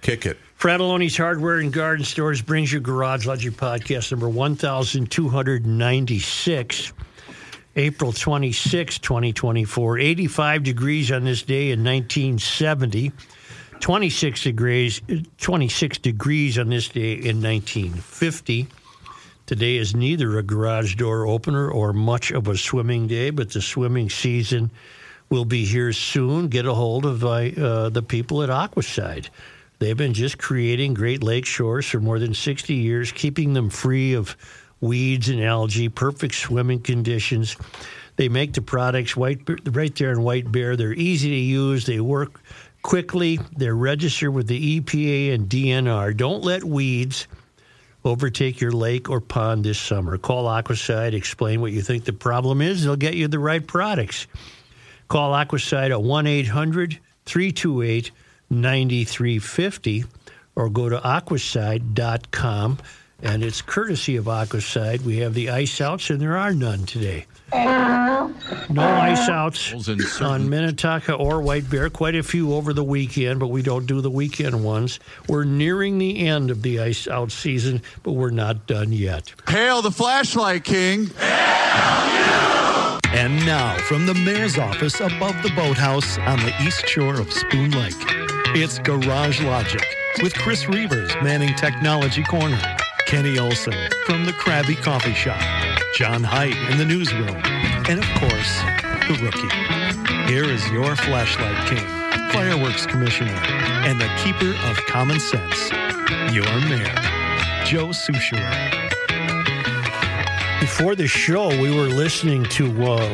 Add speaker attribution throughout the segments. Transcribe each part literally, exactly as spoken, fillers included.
Speaker 1: Kick it.
Speaker 2: Fratelloni's Hardware and Garden Stores brings you Garage Logic Podcast number one thousand two hundred ninety-six, April twenty-sixth, twenty twenty-four. eighty-five degrees on this day in nineteen seventy. twenty-six degrees, twenty-six degrees on this day in nineteen fifty. Today is neither a garage door opener or much of a swimming day, but the swimming season will be here soon. Get a hold of uh, the people at Aquaside. They've been just creating Great Lake shores for more than sixty years, keeping them free of weeds and algae, perfect swimming conditions. They make the products white, right there in White Bear. They're easy to use. They work quickly. They're registered with the E P A and D N R. Don't let weeds overtake your lake or pond this summer. Call Aquaside. Explain what you think the problem is. They'll get you the right products. Call Aquaside at one eight hundred three two eight nine three five zero or go to aquaside dot com. And it's courtesy of Aquaside. We have the ice outs, and there are none today. No ice outs on Minnetonka or White Bear. Quite a few over the weekend, but we don't do the weekend ones. We're nearing the end of the ice out season, but we're not done yet.
Speaker 1: Hail the Flashlight King.
Speaker 3: Hail you! And now, from the mayor's office above the boathouse on the east shore of Spoon Lake, it's Garage Logic with Chris Reavers manning Technology Corner, Kenny Olson from the Krabby Coffee Shop, John Haidt in the newsroom, and of course, the Rookie. Here is your Flashlight King, Fireworks Commissioner, and the Keeper of Common Sense, your Mayor, Joe Soucheray.
Speaker 2: Before the show, we were listening to uh,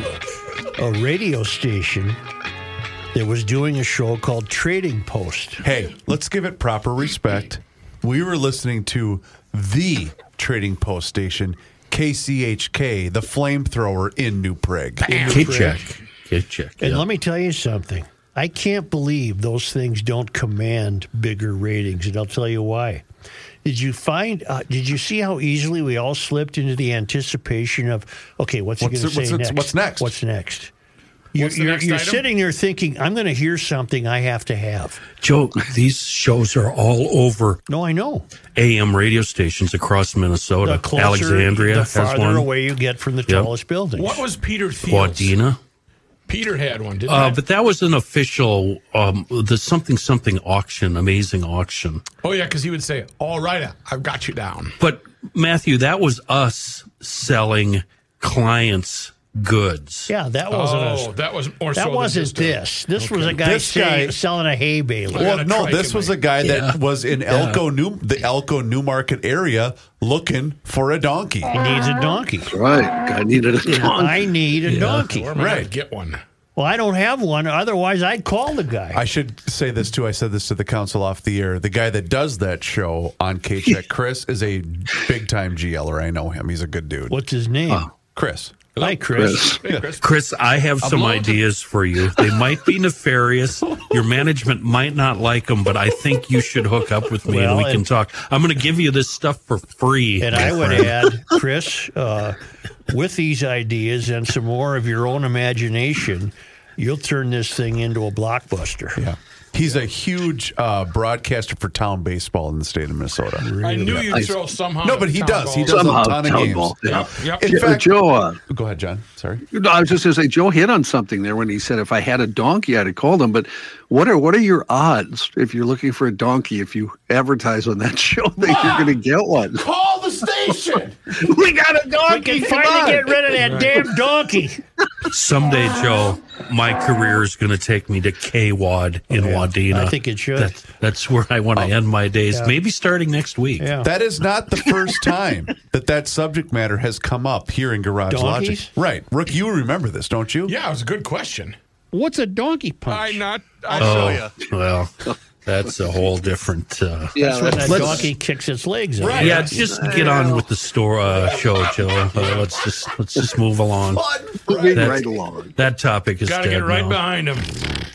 Speaker 2: a, a radio station that was doing a show called Trading Post.
Speaker 1: Hey, let's give it proper respect. We were listening to the Trading Post station, K C H K, the flamethrower in New Prague.
Speaker 4: K-check. K-check.
Speaker 2: And
Speaker 4: yeah.
Speaker 2: let me tell you something. I can't believe those things don't command bigger ratings, and I'll tell you why. Did you find? Uh, did you see how easily we all slipped into the anticipation of, okay, what's he going to say
Speaker 1: what's,
Speaker 2: next?
Speaker 1: What's next?
Speaker 2: What's next? You're,
Speaker 5: What's the
Speaker 2: you're,
Speaker 5: next
Speaker 2: you're
Speaker 5: item?
Speaker 2: sitting there thinking, I'm going to hear something I have to have.
Speaker 4: Joe, these shows are all over
Speaker 2: No, I know.
Speaker 4: A M radio stations across Minnesota.
Speaker 2: The closer,
Speaker 4: Alexandria
Speaker 2: the
Speaker 4: has
Speaker 2: farther
Speaker 4: one.
Speaker 2: away you get from the
Speaker 4: Yep.
Speaker 2: tallest buildings.
Speaker 5: What was Peter Thiel's?
Speaker 4: Wadena.
Speaker 5: Peter had one, didn't
Speaker 4: Uh,
Speaker 5: he?
Speaker 4: but that was an official, um, the something something auction, amazing auction.
Speaker 5: Oh, yeah, because he would say, all right, I've got you down.
Speaker 4: But Matthew, that was us selling clients goods.
Speaker 2: Yeah, that wasn't
Speaker 5: Oh,
Speaker 2: us.
Speaker 5: that was more so
Speaker 2: That
Speaker 5: than
Speaker 2: wasn't
Speaker 5: just a-
Speaker 2: this. This was a guy,
Speaker 1: This
Speaker 2: saying,
Speaker 1: guy-
Speaker 2: selling a hay baler.
Speaker 5: I
Speaker 1: Well,
Speaker 5: got a
Speaker 1: no,
Speaker 5: trike
Speaker 1: this
Speaker 5: in
Speaker 1: was
Speaker 5: my-
Speaker 1: a guy that
Speaker 4: Yeah.
Speaker 1: was in Elko, New the Elko Newmarket area looking for a donkey.
Speaker 2: He needs a donkey.
Speaker 6: Right. Guy needed a donkey.
Speaker 2: I need a donkey.
Speaker 5: Where am I going
Speaker 1: Right.
Speaker 5: to get one?
Speaker 2: Well, I don't have one. Otherwise, I'd call the guy.
Speaker 1: I should say this too. I said this to the council off the air. The guy that does that show on K-Check, Chris, is a big time GLer. I know him. He's a good dude.
Speaker 2: What's his name?
Speaker 1: Chris.
Speaker 2: Hi, Chris.
Speaker 5: Hey, Chris.
Speaker 4: Chris, I have some
Speaker 5: blow it.
Speaker 4: ideas for you. They might be nefarious. Your management might not like them, but I think you should hook up with me
Speaker 2: Well,
Speaker 4: and we can
Speaker 2: and-
Speaker 4: talk. I'm going to give you this stuff for free.
Speaker 2: And
Speaker 4: my
Speaker 2: I would
Speaker 4: friend.
Speaker 2: add, Chris, uh, with these ideas and some more of your own imagination, you'll turn this thing into a blockbuster.
Speaker 1: Yeah. He's a huge uh, broadcaster for town baseball in the state of Minnesota.
Speaker 5: I knew you'd throw somehow.
Speaker 1: No, but he
Speaker 5: town
Speaker 1: does. He
Speaker 5: ball.
Speaker 1: does
Speaker 6: Somehow,
Speaker 1: a ton of
Speaker 6: town
Speaker 1: games.
Speaker 6: ball. Yeah.
Speaker 5: Yep, yep.
Speaker 1: In
Speaker 6: Yeah,
Speaker 1: fact,
Speaker 6: Joe, uh,
Speaker 1: go ahead, John. Sorry.
Speaker 6: no, I was just going to say, Joe hit on something there when he said if I had a donkey, I'd have called him. But what are what are your odds if you're looking for a donkey, if you advertise on that show that you're going to get one?
Speaker 5: Call the station.
Speaker 6: We got a
Speaker 2: We
Speaker 6: donkey.
Speaker 2: can
Speaker 6: come
Speaker 2: finally
Speaker 6: on.
Speaker 2: get rid of that damn donkey.
Speaker 4: Someday, Joe, my career is going to take me to K-Wad in
Speaker 2: Yeah,
Speaker 4: Wadena.
Speaker 2: I think it should.
Speaker 4: That, that's where I want to end my days,
Speaker 2: Yeah.
Speaker 4: maybe starting next week.
Speaker 2: Yeah.
Speaker 1: That is not the first time that that subject matter has come up here in Garage Logic.
Speaker 2: Donkeys?
Speaker 1: Right. Rook, you remember this, don't you?
Speaker 5: Yeah, it was a good question.
Speaker 2: What's a donkey punch?
Speaker 5: I not. I show you.
Speaker 4: Oh, well, that's a whole different... Uh,
Speaker 6: Yeah,
Speaker 2: That's when that
Speaker 6: let's-
Speaker 2: donkey kicks its legs out.
Speaker 5: Right.
Speaker 4: yeah, just get on with the store uh, show, Joe. Uh, let's just let's just move along.
Speaker 6: moving
Speaker 4: That-
Speaker 6: right along.
Speaker 4: That topic is
Speaker 5: Got to
Speaker 4: dead
Speaker 5: get right
Speaker 4: now.
Speaker 5: behind him.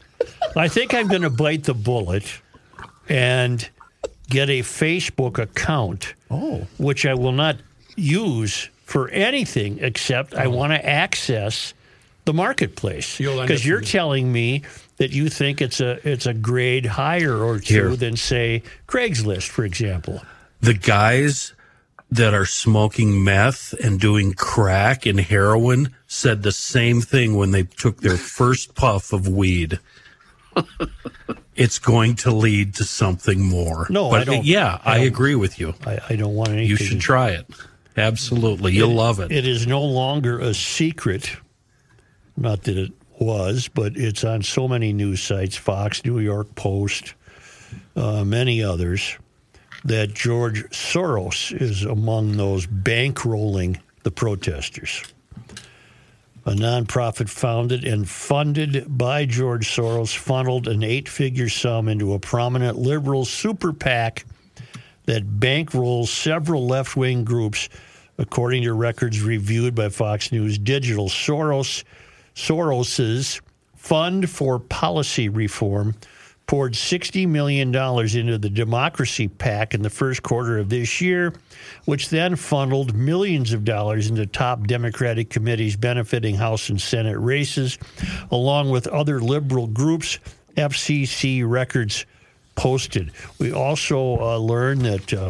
Speaker 2: I think I'm going to bite the bullet and get a Facebook account,
Speaker 1: Oh.
Speaker 2: which I will not use for anything except I want to access the marketplace.
Speaker 5: You'll end
Speaker 2: Because
Speaker 5: up
Speaker 2: you're
Speaker 5: using-
Speaker 2: telling me that you think it's a it's a grade higher or two
Speaker 4: Here.
Speaker 2: than, say, Craigslist, for example.
Speaker 4: The guys that are smoking meth and doing crack and heroin said the same thing when they took their first puff of weed. It's going to lead to something more.
Speaker 2: No,
Speaker 4: but
Speaker 2: I don't-
Speaker 4: Yeah,
Speaker 2: I
Speaker 4: I,
Speaker 2: don't-
Speaker 4: agree with you.
Speaker 2: I, I don't want anything.
Speaker 4: You should try it. Absolutely. You'll love it.
Speaker 2: It is no longer a secret. Not that it was, but it's on so many news sites, Fox, New York Post, uh, many others, that George Soros is among those bankrolling the protesters. A nonprofit founded and funded by George Soros funneled an eight-figure sum into a prominent liberal super PAC that bankrolls several left-wing groups, according to records reviewed by Fox News Digital. Soros, Soros's Fund for Policy Reform poured sixty million dollars into the Democracy PAC in the first quarter of this year, which then funneled millions of dollars into top Democratic committees benefiting House and Senate races, along with other liberal groups, F C C records posted. We also uh, learned that uh,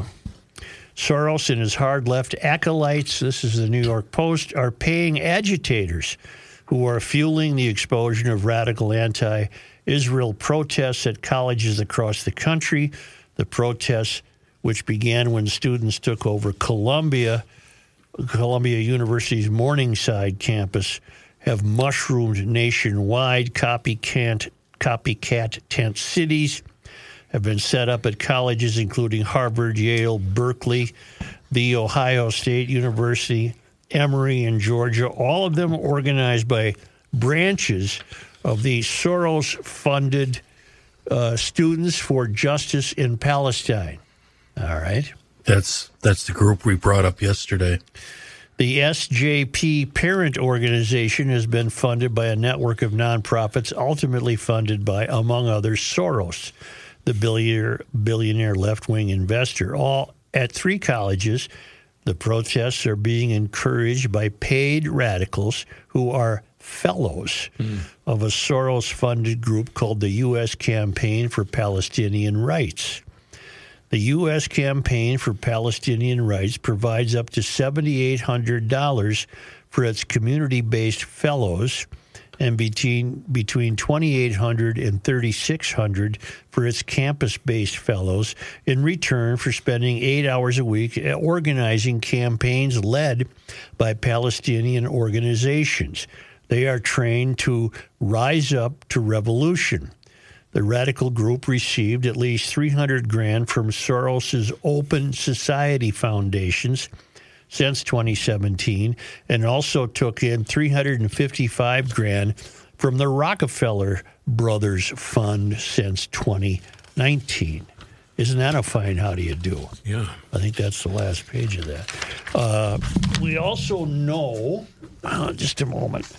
Speaker 2: Soros and his hard left acolytes, this is the New York Post, are paying agitators who are fueling the explosion of radical anti-Israel protests at colleges across the country. The protests, which began when students took over Columbia, Columbia University's Morningside campus, have mushroomed nationwide. Copycat, copycat tent cities have been set up at colleges including Harvard, Yale, Berkeley, The Ohio State University, Emory, and Georgia, all of them organized by branches of the Soros-funded uh, Students for Justice in Palestine. All right.
Speaker 4: That's that's the group we brought up yesterday.
Speaker 2: The S J P parent organization has been funded by a network of nonprofits, ultimately funded by, among others, Soros, the billionaire, billionaire left-wing investor. All at three colleges, the protests are being encouraged by paid radicals who are fellows mm. of a Soros-funded group called the U S Campaign for Palestinian Rights. The U S Campaign for Palestinian Rights provides up to seven thousand eight hundred dollars for its community-based fellows and between between two thousand eight hundred dollars and three thousand six hundred dollars for its campus-based fellows in return for spending eight hours a week organizing campaigns led by Palestinian organizations. They are trained to rise up to revolution. The radical group received at least three hundred grand from Soros's Open Society foundations since twenty seventeen, and also took in three hundred fifty-five grand from the Rockefeller Brothers Fund since twenty nineteen. Isn't that a fine how do you do?
Speaker 4: Yeah.
Speaker 2: I think that's the last page of that. Uh, we also know, uh, just a moment,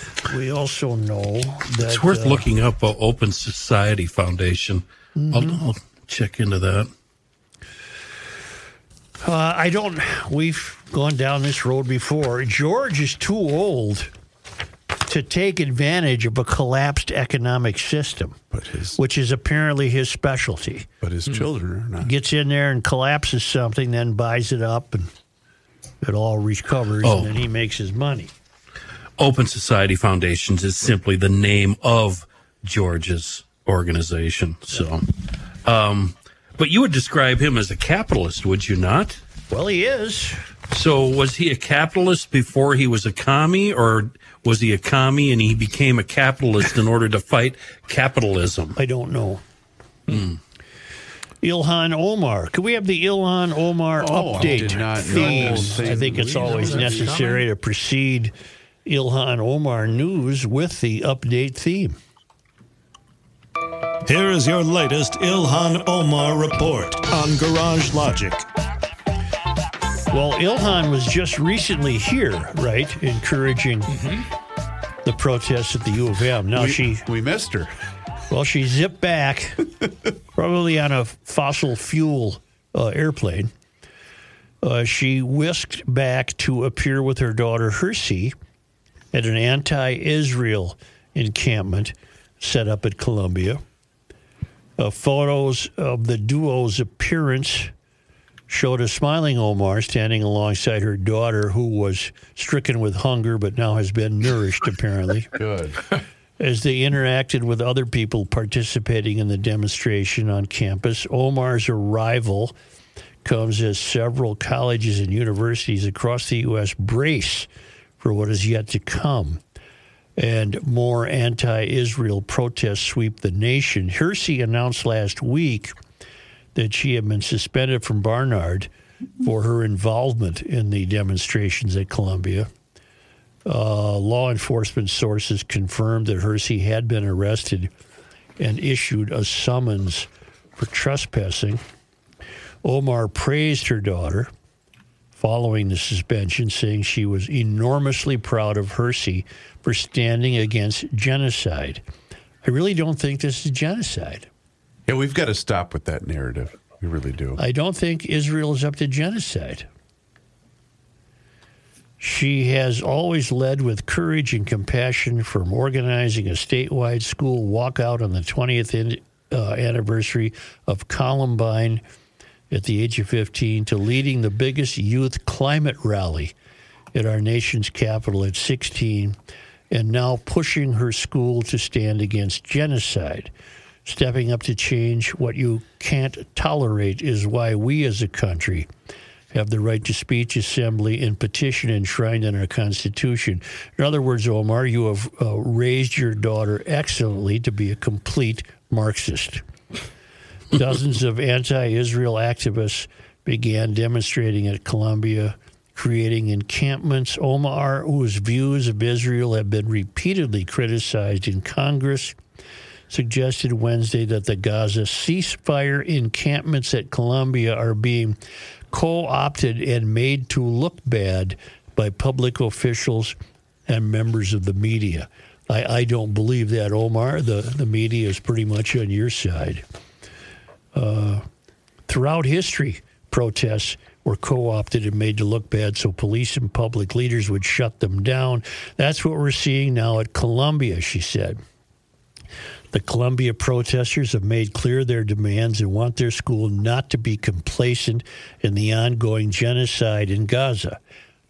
Speaker 2: we also know that...
Speaker 4: It's worth
Speaker 2: uh,
Speaker 4: looking up uh, Open Society Foundation.
Speaker 2: Mm-hmm.
Speaker 4: I'll, I'll check into that.
Speaker 2: Uh, I don't, we've gone down this road before. George is too old to take advantage of a collapsed economic system,
Speaker 1: But his
Speaker 2: which is apparently his specialty.
Speaker 1: but his children are not.
Speaker 2: Gets in there and collapses something, then buys it up, and it all recovers,
Speaker 4: Oh.
Speaker 2: and then he makes his money.
Speaker 4: Open Society Foundations is simply the name of George's organization. So, um, but you would describe him as a capitalist, would you not?
Speaker 2: Well, he is.
Speaker 4: So was he a capitalist before he was a commie, or was he a commie and he became a capitalist in order to fight capitalism?
Speaker 2: I don't know.
Speaker 4: Hmm.
Speaker 2: Ilhan Omar. Could we have the Ilhan Omar
Speaker 1: Oh, I
Speaker 2: update
Speaker 1: did not know
Speaker 2: theme?
Speaker 1: the
Speaker 2: I think it's
Speaker 1: same
Speaker 2: always
Speaker 1: reason.
Speaker 2: necessary to precede Ilhan Omar news with the update theme.
Speaker 7: Here is your latest Ilhan Omar report on Garage Logic.
Speaker 2: Well, Ilhan was just recently here, right, encouraging the protests at the U of M. Now
Speaker 1: we,
Speaker 2: she,
Speaker 1: we missed her.
Speaker 2: well, she zipped back, probably on a fossil fuel uh, airplane. Uh, she whisked back to appear with her daughter Hersey at an anti-Israel encampment set up at Columbia. Uh, photos of the duo's appearance showed a smiling Omar standing alongside her daughter, who was stricken with hunger but now has been nourished, apparently.
Speaker 1: Good.
Speaker 2: As they interacted with other people participating in the demonstration on campus, Omar's arrival comes as several colleges and universities across the U S brace for what is yet to come. And more anti-Israel protests sweep the nation. Hersey announced last week that she had been suspended from Barnard for her involvement in the demonstrations at Columbia. Uh, law enforcement sources confirmed that Hersey had been arrested and issued a summons for trespassing. Omar praised her daughter following the suspension, saying she was enormously proud of Hersey for standing against genocide. I really don't think this is genocide.
Speaker 1: Yeah, we've got to stop with that narrative. We really do.
Speaker 2: I don't think Israel is up to genocide. She has always led with courage and compassion, from organizing a statewide school walkout on the twentieth in, uh, anniversary of Columbine at the age of fifteen to leading the biggest youth climate rally at our nation's capital at sixteen, and now pushing her school to stand against genocide. Stepping up to change what you can't tolerate is why we as a country have the right to speech, assembly, and petition enshrined in our Constitution. In other words, Omar, you have uh, raised your daughter excellently to be a complete Marxist. Dozens of anti-Israel activists began demonstrating at Columbia, creating encampments. Omar, whose views of Israel have been repeatedly criticized in Congress, suggested Wednesday that the Gaza ceasefire encampments at Columbia are being co-opted and made to look bad by public officials and members of the media. I, I don't believe that, Omar. The, the media is pretty much on your side. Uh, throughout history, protests were co-opted and made to look bad so police and public leaders would shut them down. That's what we're seeing now at Columbia, she said. The Columbia protesters have made clear their demands and want their school not to be complacent in the ongoing genocide in Gaza.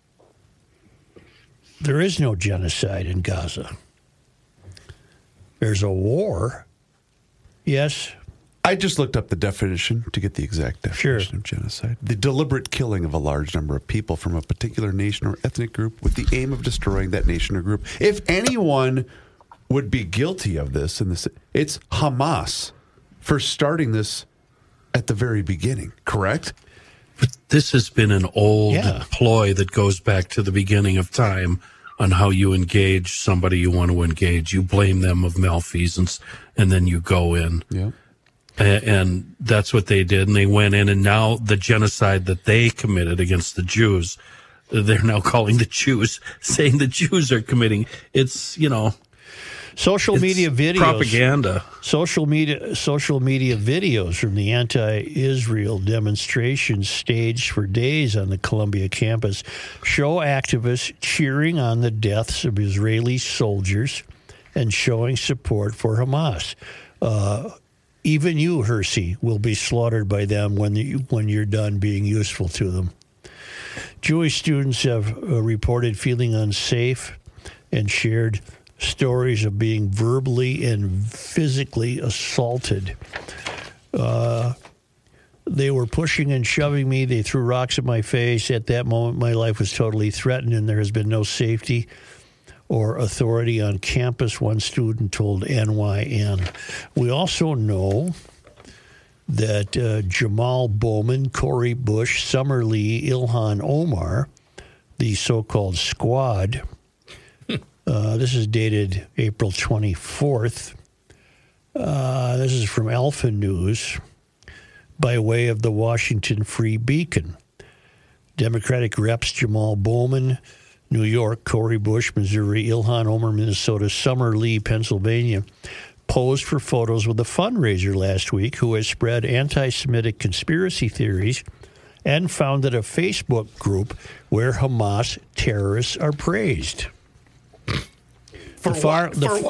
Speaker 2: There is no genocide in Gaza. There's a war. Yes.
Speaker 1: I just looked up the definition to get the exact definition
Speaker 2: Sure.
Speaker 1: of genocide. The deliberate killing of a large number of people from a particular nation or ethnic group with the aim of destroying that nation or group. If anyone would be guilty of this, in this, it's Hamas for starting this at the very beginning, correct?
Speaker 4: But this has been an old
Speaker 2: Yeah.
Speaker 4: ploy that goes back to the beginning of time on how you engage somebody you want to engage. You blame them of malfeasance, and then you go in.
Speaker 1: Yeah.
Speaker 4: A- And that's what they did, and they went in, and now the genocide that they committed against the Jews, they're now calling the Jews, saying the Jews are committing. It's, you know...
Speaker 2: Social
Speaker 4: It's
Speaker 2: media videos,
Speaker 4: propaganda.
Speaker 2: social media, social media videos from the anti-Israel demonstrations staged for days on the Columbia campus show activists cheering on the deaths of Israeli soldiers and showing support for Hamas. Uh, even you, Hersey, will be slaughtered by them when you, when you're done being useful to them. Jewish students have uh, reported feeling unsafe and shared stories of being verbally and physically assaulted. Uh, they were pushing and shoving me. They threw rocks at my face. At that moment, my life was totally threatened, and there has been no safety or authority on campus, one student told N Y N. We also know that uh, Jamal Bowman, Corey Bush, Summer Lee, Ilhan Omar, the so-called squad, Uh, this is dated April twenty-fourth. Uh, this is from Alpha News by way of the Washington Free Beacon. Democratic reps Jamal Bowman, New York, Corey Bush, Missouri, Ilhan Omar, Minnesota, Summer Lee, Pennsylvania, posed for photos with a fundraiser last week who has spread anti-Semitic conspiracy theories and founded a Facebook group where Hamas terrorists are praised.
Speaker 5: For
Speaker 2: The far-
Speaker 5: what?
Speaker 2: the
Speaker 5: For
Speaker 2: f-
Speaker 5: what?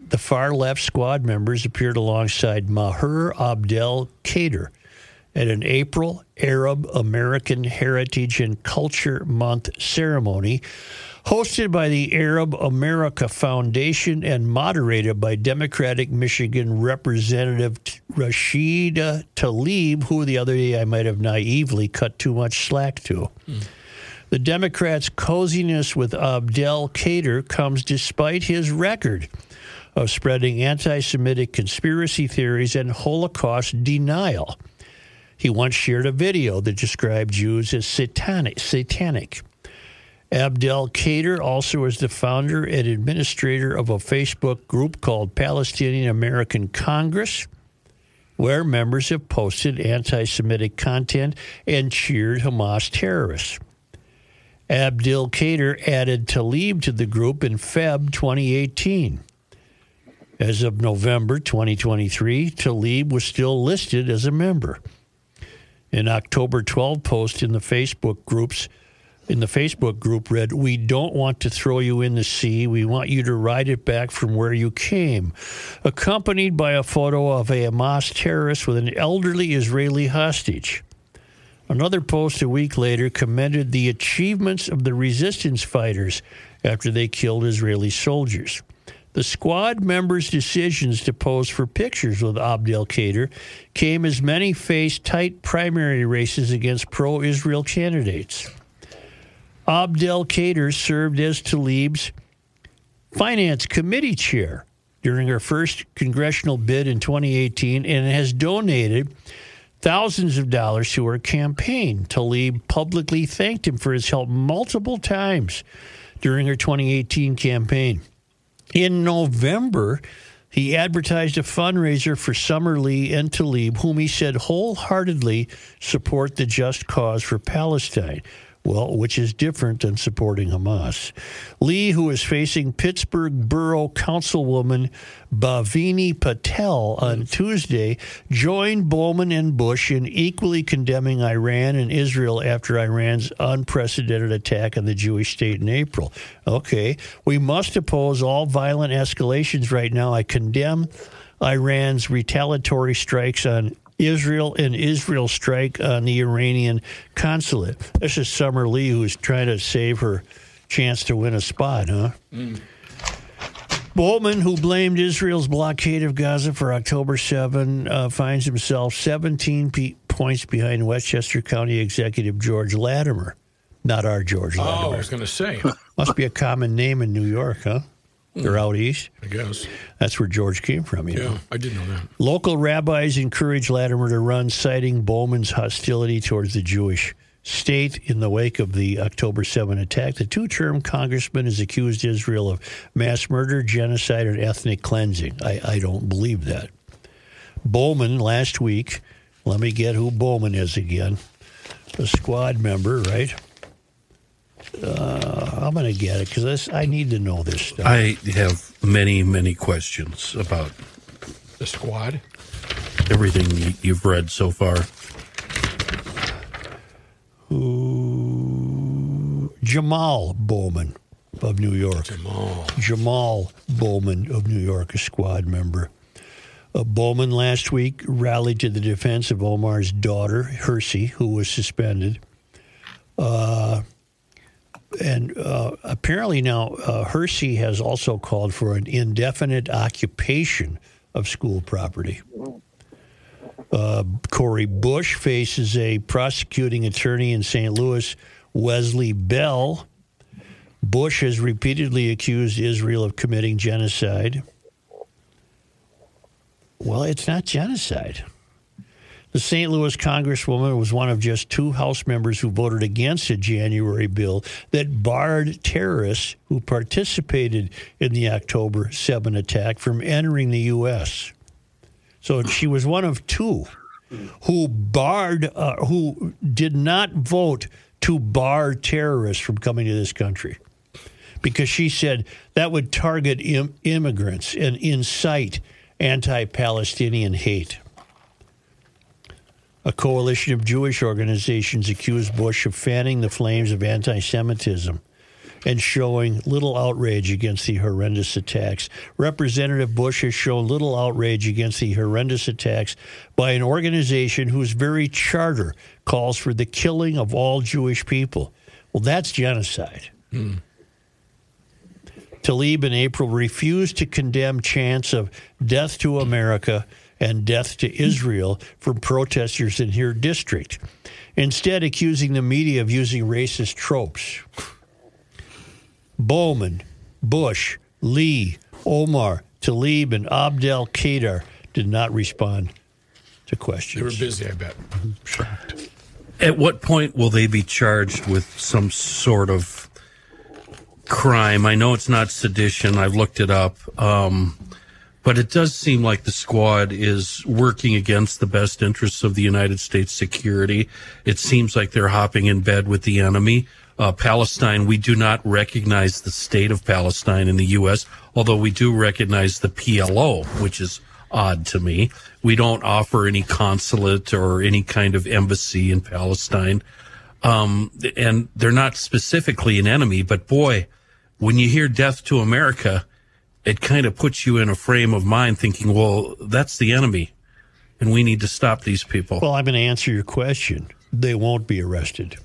Speaker 2: the far-left squad members appeared alongside Maher Abdel Kader at an April Arab American Heritage and Culture Month ceremony hosted by the Arab America Foundation and moderated by Democratic Michigan Representative Rashida Tlaib, who the other day I might have naively cut too much slack to. Mm. The Democrats' coziness with Abdel Kader comes despite his record of spreading anti-Semitic conspiracy theories and Holocaust denial. He once shared a video that described Jews as satanic. satanic. Abdel Kader also is the founder and administrator of a Facebook group called Palestinian American Congress, where members have posted anti-Semitic content and cheered Hamas terrorists. Abdel Kader added Tlaib to the group in February twenty eighteen. As of November twenty twenty-three, Tlaib was still listed as a member. An October twelfth post in the Facebook groups in the Facebook group read, "We don't want to throw you in the sea. We want you to ride it back from where you came," accompanied by a photo of a Hamas terrorist with an elderly Israeli hostage. Another post a week later commended the achievements of the resistance fighters after they killed Israeli soldiers. The squad members' decisions to pose for pictures with Abdel Kader came as many faced tight primary races against pro-Israel candidates. Abdel Kader served as Tlaib's finance committee chair during her first congressional bid in twenty eighteen and has donated thousands of dollars to her campaign. Tlaib publicly thanked him for his help multiple times during her twenty eighteen campaign. In November, he advertised a fundraiser for Summer Lee and Tlaib, whom he said wholeheartedly support the just cause for Palestine. Well, which is different than supporting Hamas. Lee, who is facing Pittsburgh Borough Councilwoman Bhavini Patel on Tuesday, joined Bowman and Bush in equally condemning Iran and Israel after Iran's unprecedented attack on the Jewish state in April. Okay, we must oppose all violent escalations right now. I condemn Iran's retaliatory strikes on Israel and Israel's strike on the Iranian consulate. This is Summer Lee, who's trying to save her chance to win a spot, huh? Mm. Bowman, who blamed Israel's blockade of Gaza for October seventh, uh, finds himself seventeen p- points behind Westchester County Executive George Latimer. Not our George Latimer.
Speaker 5: Oh, I was going to say.
Speaker 2: Must be a common name in New York, huh? They're out east?
Speaker 5: I guess.
Speaker 2: That's where George came from, you
Speaker 5: yeah,
Speaker 2: know.
Speaker 5: I did know that.
Speaker 2: Local rabbis encouraged Latimer to run, citing Bowman's hostility towards the Jewish state in the wake of the October seventh attack. The two-term congressman has accused Israel of mass murder, genocide, and ethnic cleansing. I, I don't believe that. Bowman, last week, let me get who Bowman is again. A squad member, right? Uh, I'm going to get it because I need to know this stuff.
Speaker 4: I have many, many questions about
Speaker 5: the squad.
Speaker 4: Everything you've read so far.
Speaker 2: Ooh, Jamal Bowman of New York.
Speaker 5: Jamal.
Speaker 2: Jamal Bowman of New York, a squad member. Uh, Bowman last week rallied to the defense of Omar's daughter, Hersey, who was suspended. Uh... And uh, apparently now uh, Hersey has also called for an indefinite occupation of school property. Uh, Corey Bush faces a prosecuting attorney in Saint Louis, Wesley Bell. Bush has repeatedly accused Israel of committing genocide. Well, it's not genocide. The Saint Louis Congresswoman was one of just two House members who voted against a January bill that barred terrorists who participated in the October seventh attack from entering the U S. So she was one of two who barred, uh, who did not vote to bar terrorists from coming to this country, because she said that would target im- immigrants and incite anti-Palestinian hate. A coalition of Jewish organizations accused Bush of fanning the flames of anti-Semitism and showing little outrage against the horrendous attacks. Representative Bush has shown little outrage against the horrendous attacks by an organization whose very charter calls for the killing of all Jewish people. Well, that's genocide. Mm. Tlaib in April refused to condemn chants of death to America and death to Israel from protesters in her district, instead accusing the media of using racist tropes. Bowman, Bush, Lee, Omar, Tlaib, and Abdel Kader did not respond to questions.
Speaker 5: They were busy, I bet.
Speaker 1: Shocked.
Speaker 4: At what point will they be charged with some sort of crime? I know it's not sedition. I've looked it up. Um, but it does seem like the squad is working against the best interests of the United States security. It seems like they're hopping in bed with the enemy. Uh, Palestine, we do not recognize the state of Palestine in the U S, although we do recognize the P L O, which is odd to me. We don't offer any consulate or any kind of embassy in Palestine. Um, and they're not specifically an enemy, but boy, when you hear death to America, it kind of puts you in a frame of mind thinking, well, that's the enemy, and we need to stop these people.
Speaker 2: Well, I'm going to answer your question. They won't be arrested.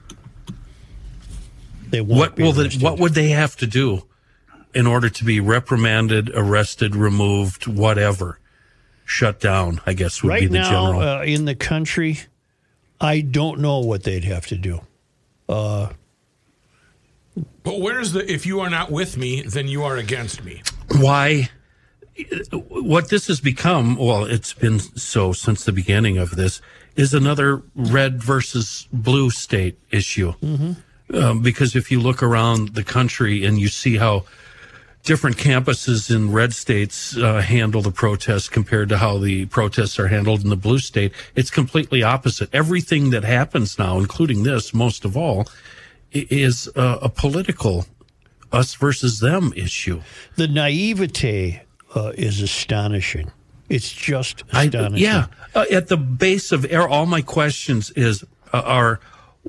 Speaker 2: They won't
Speaker 4: what,
Speaker 2: be
Speaker 4: well,
Speaker 2: arrested.
Speaker 4: What would they have to do in order to be reprimanded, arrested, removed, whatever? Shut down, I guess, would
Speaker 2: right
Speaker 4: be the
Speaker 2: now,
Speaker 4: general.
Speaker 2: Uh, in the country, I don't know what they'd have to do. Uh,
Speaker 5: But where's the, if you are not with me, then you are against me?
Speaker 4: Why? What this has become, well, it's been so since the beginning of this, is another red versus blue state issue. Mm-hmm. Um, because if you look around the country and you see how different campuses in red states uh, handle the protests compared to how the protests are handled in the blue state, it's completely opposite. Everything that happens now, including this, most of all, is a, a political us versus them issue.
Speaker 2: The naivete uh, is astonishing. It's just astonishing.
Speaker 4: I, yeah. Uh, at the base of air, all my questions is uh, are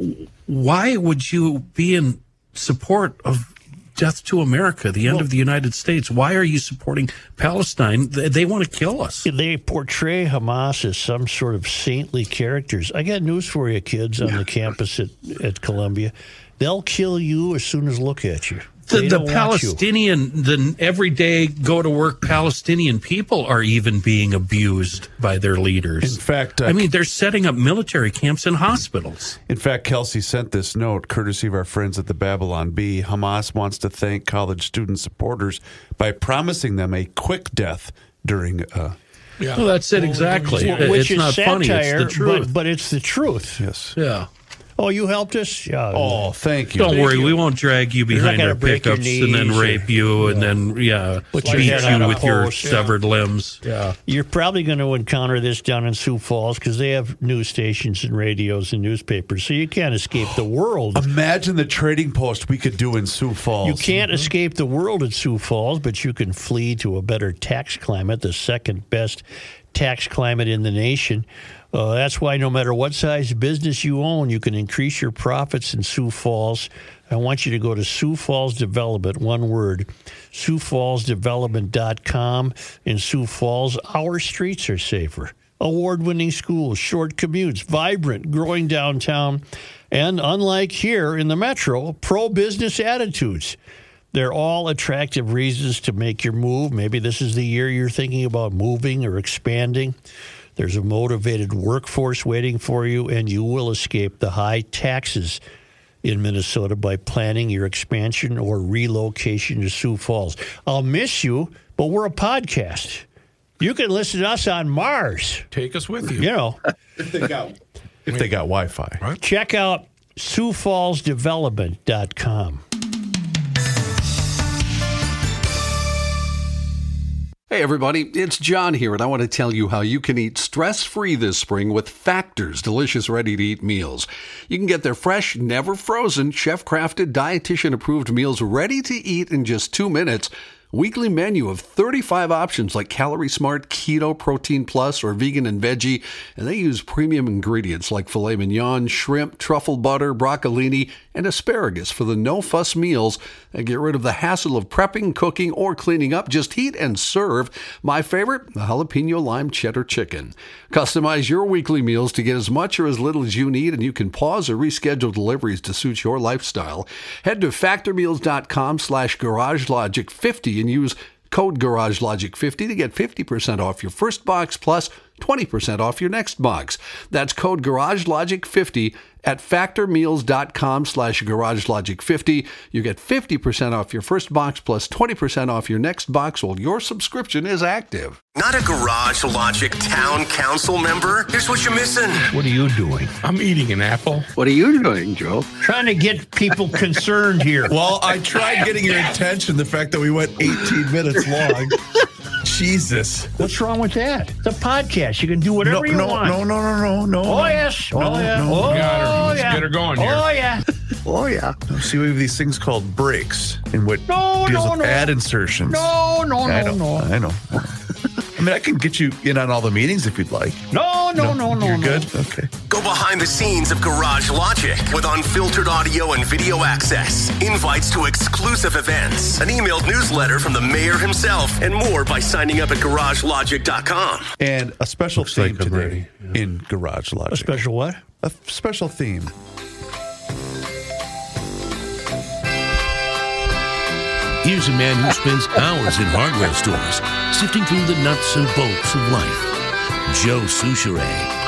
Speaker 4: why would you be in support of death to America, the end
Speaker 2: well,
Speaker 4: of the United States? Why are you supporting Palestine? They, they want to kill us.
Speaker 2: They portray Hamas as some sort of saintly characters. I got news for you, kids, on the campus at, at Columbia. They'll kill you as soon as look at you.
Speaker 4: The, the Palestinian, the everyday go-to-work Palestinian people are even being abused by their leaders.
Speaker 1: In fact, uh,
Speaker 4: I mean, they're setting up military camps and hospitals.
Speaker 1: In fact, Kelsey sent this note, courtesy of our friends at the Babylon Bee. Hamas wants to thank college student supporters by promising them a quick death during... Uh,
Speaker 5: yeah.
Speaker 4: Well, that's it exactly.
Speaker 2: Well, which
Speaker 4: it's
Speaker 2: is
Speaker 4: not
Speaker 2: satire,
Speaker 4: funny. It's the truth.
Speaker 2: But, but it's the truth.
Speaker 1: yes.
Speaker 4: Yeah.
Speaker 2: Oh, you helped us? Yeah.
Speaker 1: Oh, thank you.
Speaker 4: Don't
Speaker 1: Thank
Speaker 4: worry,
Speaker 1: you.
Speaker 4: we won't drag you behind
Speaker 2: not
Speaker 4: our
Speaker 2: gonna break your
Speaker 4: pickups and then
Speaker 2: knees
Speaker 4: rape
Speaker 2: or-
Speaker 4: you and then, yeah,
Speaker 2: Put your
Speaker 4: beat
Speaker 2: head on
Speaker 4: you
Speaker 2: a
Speaker 4: with your
Speaker 2: post.
Speaker 4: severed limbs. Yeah.
Speaker 2: You're probably going to encounter this down in Sioux Falls because they have news stations and radios and newspapers, so you can't escape the world.
Speaker 1: Imagine the trading post we could do in Sioux Falls.
Speaker 2: You can't escape the world at Sioux Falls, but you can flee to a better tax climate, the second best tax climate in the nation. Uh, that's why no matter what size business you own, you can increase your profits in Sioux Falls. I want you to go to Sioux Falls Development, one word, sioux falls development dot com. In Sioux Falls, our streets are safer. Award-winning schools, short commutes, vibrant, growing downtown, and unlike here in the metro, pro-business attitudes. They're all attractive reasons to make your move. Maybe this is the year you're thinking about moving or expanding. There's a motivated workforce waiting for you, and you will escape the high taxes in Minnesota by planning your expansion or relocation to Sioux Falls. I'll miss you, but we're a podcast. You can listen to us on Mars.
Speaker 5: Take us with you.
Speaker 2: You know,
Speaker 1: if they got if they got Wi-Fi.
Speaker 5: Right.
Speaker 2: check out sioux falls development dot com.
Speaker 6: Hey everybody, it's John here, and I want to tell you how you can eat stress-free this spring with Factor's delicious ready-to-eat meals. You can get their fresh, never frozen, chef-crafted, dietitian-approved meals ready to eat in just two minutes. Weekly menu of thirty-five options like Calorie Smart, Keto, Protein Plus, or Vegan and Veggie, and they use premium ingredients like filet mignon, shrimp, truffle butter, broccolini, and and asparagus for the no-fuss meals and get rid of the hassle of prepping, cooking, or cleaning up. Just heat and serve. My favorite, the jalapeno lime cheddar chicken. Customize your weekly meals to get as much or as little as you need, and you can pause or reschedule deliveries to suit your lifestyle. Head to factormeals.com slash garagelogic50 and use code garagelogic fifty to get fifty percent off your first box plus twenty percent off your next box. That's code garagelogic fifty at factormeals.com slash garagelogic50. You get fifty percent off your first box plus twenty percent off your next box while your subscription is active.
Speaker 8: Not a Garage Logic Town Council member? Here's what you're missing.
Speaker 2: What are you doing?
Speaker 5: I'm eating an apple.
Speaker 6: What are you doing, Joe?
Speaker 2: Trying to get people concerned here.
Speaker 1: Well, I tried getting your attention, the fact that we went eighteen minutes long. Jesus.
Speaker 2: What's wrong with that? It's a podcast. You can do whatever
Speaker 1: No,
Speaker 2: you
Speaker 1: no,
Speaker 2: want.
Speaker 1: no, no, no, no, no.
Speaker 2: Oh, yes.
Speaker 1: No,
Speaker 2: oh, yeah.
Speaker 1: no.
Speaker 2: Oh,
Speaker 5: Got her. Let's
Speaker 2: yeah.
Speaker 5: get her going here.
Speaker 2: Oh, yeah.
Speaker 1: Oh, yeah. See, we have these things called breaks in what
Speaker 2: No,
Speaker 1: deals
Speaker 2: no,
Speaker 1: with
Speaker 2: no.
Speaker 1: ad insertions.
Speaker 2: No, no,
Speaker 1: I
Speaker 2: no,
Speaker 1: know,
Speaker 2: no.
Speaker 1: I know. I mean, I can get you in on all the meetings if you'd like.
Speaker 2: No, no, no, no.
Speaker 1: You're
Speaker 2: no.
Speaker 1: good? Okay.
Speaker 8: Go behind the scenes of Garage Logic with unfiltered audio and video access, invites to exclusive events, an emailed newsletter from the mayor himself, and more by signing up at garage logic dot com.
Speaker 1: And a special
Speaker 4: Looks
Speaker 1: theme
Speaker 4: like I'm
Speaker 1: today
Speaker 4: ready, yeah.
Speaker 1: in Garage Logic.
Speaker 2: A special what?
Speaker 1: A f- special theme.
Speaker 9: Here's a man who spends hours in hardware stores, sifting through the nuts and bolts of life. Joe Souchere.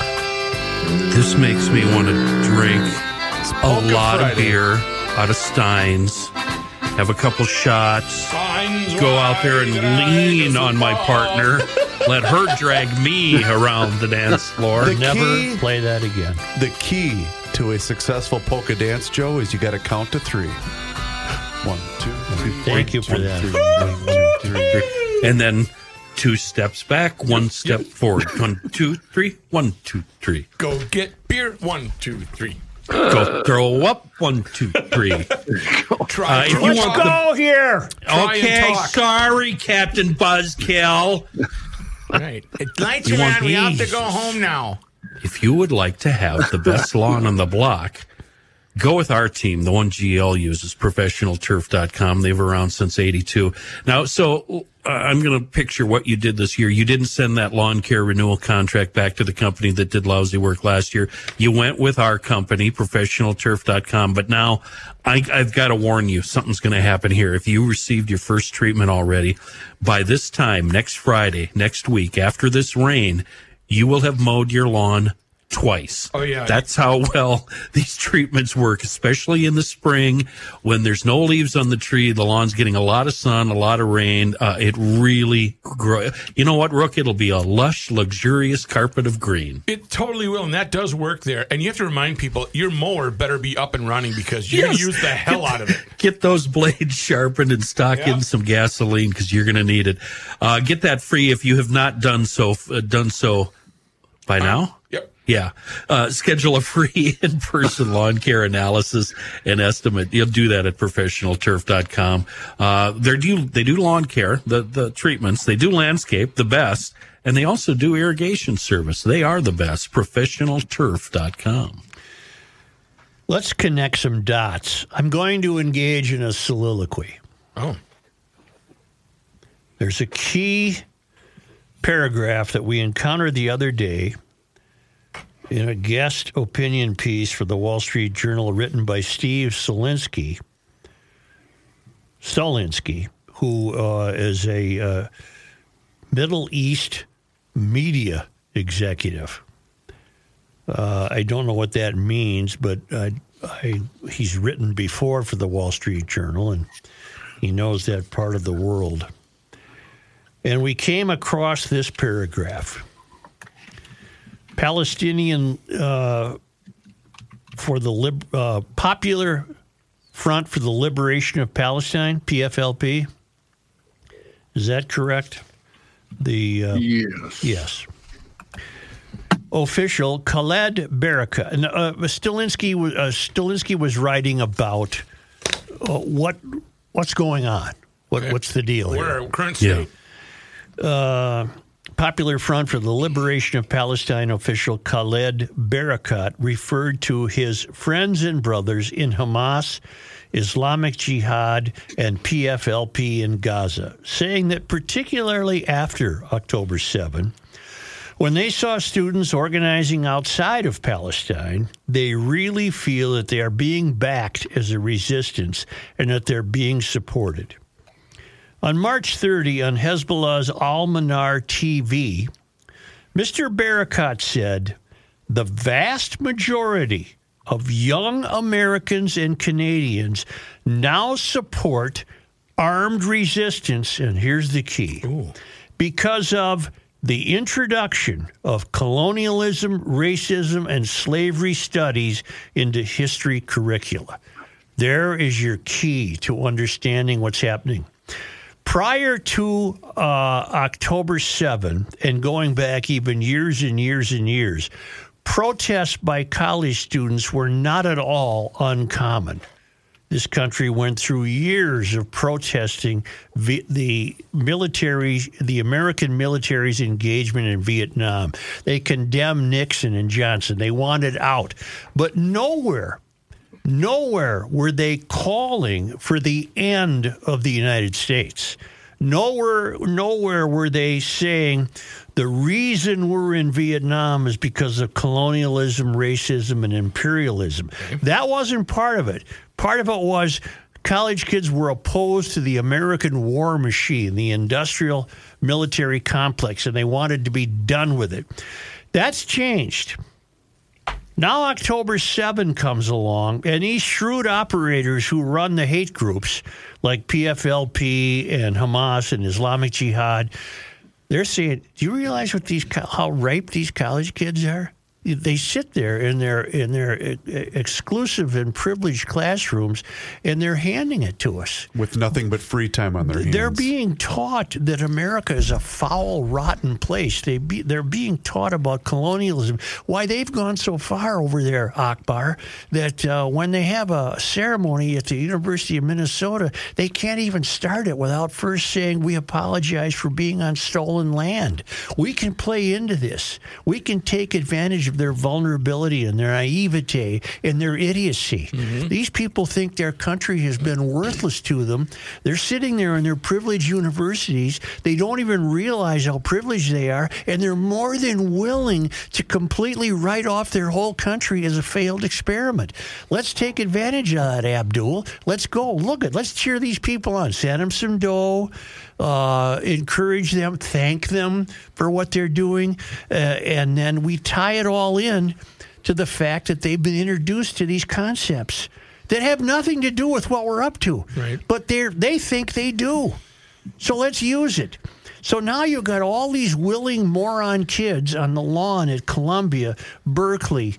Speaker 4: This makes me want to drink a
Speaker 1: Polka
Speaker 4: lot of
Speaker 1: Friday.
Speaker 4: beer out of Steins, have a couple shots,
Speaker 5: Signs
Speaker 4: go out there and
Speaker 5: wide that I
Speaker 4: lean
Speaker 5: just
Speaker 4: on my
Speaker 5: recall.
Speaker 4: partner, let her drag me around the dance floor.
Speaker 1: The
Speaker 2: Never
Speaker 1: key-
Speaker 2: play that again.
Speaker 1: The key to a successful polka dance, Joe, is you got to count to three. One, two, three.
Speaker 2: Thank you for
Speaker 1: One,
Speaker 2: that.
Speaker 1: three, one, two, three.
Speaker 4: And then two steps back, one step forward. One, two, three. One, two, three.
Speaker 5: Go get beer. One, two, three.
Speaker 4: Go throw up. One, two, three.
Speaker 5: Try
Speaker 4: Uh,
Speaker 5: to
Speaker 4: if you
Speaker 2: Let's
Speaker 4: want the-
Speaker 2: go here.
Speaker 5: Try and
Speaker 4: Okay,
Speaker 5: talk.
Speaker 4: sorry, Captain Buzzkill.
Speaker 5: Right. It lights
Speaker 4: You
Speaker 5: are
Speaker 4: want
Speaker 5: on. We have to
Speaker 4: these?
Speaker 5: go home now.
Speaker 4: If you would like to have the best lawn on the block, go with our team, the one G L uses, professional turf dot com. They've been around since eighty-two. Now, so uh, I'm going to picture what you did this year. You didn't send that lawn care renewal contract back to the company that did lousy work last year. You went with our company, professional turf dot com. But now I, I've got to warn you, something's going to happen here. If you received your first treatment already, by this time, next Friday, next week, after this rain, you will have mowed your lawn twice.
Speaker 5: Oh, yeah.
Speaker 4: That's how well these treatments work, especially in the spring when there's no leaves on the tree. The lawn's getting a lot of sun, a lot of rain. Uh, it really grows. You know what, Rook? It'll be a lush, luxurious carpet of green.
Speaker 5: It totally will, and that does work there. And you have to remind people, your mower better be up and running because you're
Speaker 4: Yes.
Speaker 5: going to use the hell out of it.
Speaker 4: Get those blades sharpened and stock
Speaker 5: Yeah.
Speaker 4: in some gasoline because you're going to need it. Uh, get that free if you have not done so. Uh, done so by now.
Speaker 5: Yep.
Speaker 4: Yeah. Uh, schedule a free in-person lawn care analysis and estimate. You'll do that at professional turf dot com. Uh, they do, they do lawn care, the, the treatments. They do landscape, the best. And they also do irrigation service. They are the best. professional turf dot com.
Speaker 2: Let's connect some dots. I'm going to engage in a soliloquy.
Speaker 5: Oh.
Speaker 2: There's a key paragraph that we encountered the other day in a guest opinion piece for the Wall Street Journal written by Steve Solinsky, Solinsky, who uh, is a uh, Middle East media executive. Uh, I don't know what that means, but uh, I, he's written before for the Wall Street Journal, and he knows that part of the world. And we came across this paragraph. Palestinian uh, for the lib- uh, Popular Front for the Liberation of Palestine, P F L P. Is that correct? The uh,
Speaker 6: Yes.
Speaker 2: Yes. Official Khaled Baraka. And, uh, Stilinski, was, uh, Stilinski was writing about uh, what what's going on. What, what's the deal here?
Speaker 5: Where current state?
Speaker 4: Yeah.
Speaker 2: Popular Front for the Liberation of Palestine official Khaled Barakat referred to his friends and brothers in Hamas, Islamic Jihad, and P F L P in Gaza, saying that particularly after October seventh, when they saw students organizing outside of Palestine, they really feel that they are being backed as a resistance and that they're being supported. On March thirtieth, on Hezbollah's Al-Manar T V, Mister Barakat said, the vast majority of young Americans and Canadians now support armed resistance, and here's the key, Ooh. because of the introduction of colonialism, racism, and slavery studies into history curricula. There is your key to understanding what's happening. Prior to uh, October seventh, and going back even years and years and years, protests by college students were not at all uncommon. This country went through years of protesting v- the military, the American military's engagement in Vietnam. They condemned Nixon and Johnson. They wanted out. But nowhere, nowhere were they calling for the end of the United States. Nowhere, nowhere were they saying the reason we're in Vietnam is because of colonialism, racism, and imperialism. Okay. That wasn't part of it. Part of it was college kids were opposed to the American war machine, the industrial military complex, and they wanted to be done with it. That's changed. Now October seventh comes along, and these shrewd operators who run the hate groups like P F L P and Hamas and Islamic Jihad, they're saying, do you realize what these how ripe these college kids are? They sit there in their in their exclusive and privileged classrooms, and they're handing it to us
Speaker 1: with nothing but free time on their hands.
Speaker 2: They're being taught that America is a foul, rotten place. They be, they're being taught about colonialism. Why they've gone so far over there, Akbar, that uh, when they have a ceremony at the University of Minnesota, they can't even start it without first saying, "We apologize for being on stolen land." We can play into this. We can take advantage of their vulnerability and their naivete and their idiocy. Mm-hmm. These people think their country has been worthless to them. They're sitting there in their privileged universities. They don't even realize how privileged they are, and they're more than willing to completely write off their whole country as a failed experiment. Let's take advantage of that, Abdul. Let's go. Look at. Let's cheer these people on. Send them some dough. Uh, encourage them, thank them for what they're doing, uh, and then we tie it all in to the fact that they've been introduced to these concepts that have nothing to do with what we're up to,
Speaker 5: right.
Speaker 2: but they they think they do. So let's use it. So now you've got all these willing moron kids on the lawn at Columbia, Berkeley,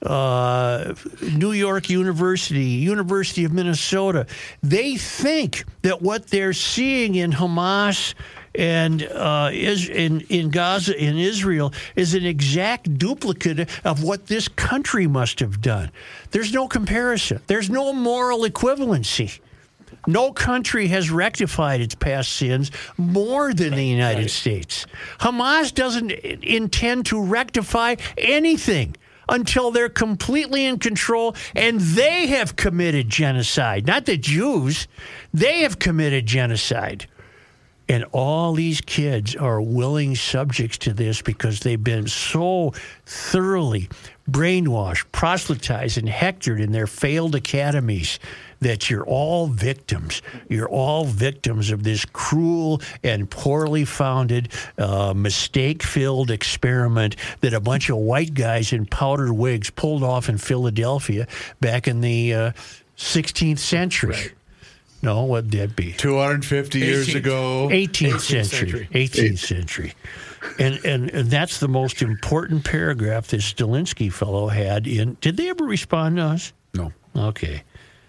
Speaker 2: Uh, New York University, University of Minnesota. They think that what they're seeing in Hamas and uh, is in, in Gaza, in Israel, is an exact duplicate of what this country must have done. There's no comparison. There's no moral equivalency. No country has rectified its past sins more than the United right. States. Hamas doesn't intend to rectify anything until they're completely in control, and they have committed genocide. Not the Jews. They have committed genocide. And all these kids are willing subjects to this because they've been so thoroughly brainwashed, proselytized, and hectored in their failed academies that you're all victims. You're all victims of this cruel and poorly founded, uh, mistake-filled experiment that a bunch of white guys in powdered wigs pulled off in Philadelphia back in the uh, sixteenth century. Right. No, what would that be?
Speaker 1: two hundred fifty years ago.
Speaker 2: eighteenth century. eighteenth century. And, and and that's the most important paragraph this Stilinski fellow had in. Did they ever respond to us?
Speaker 1: No.
Speaker 2: Okay.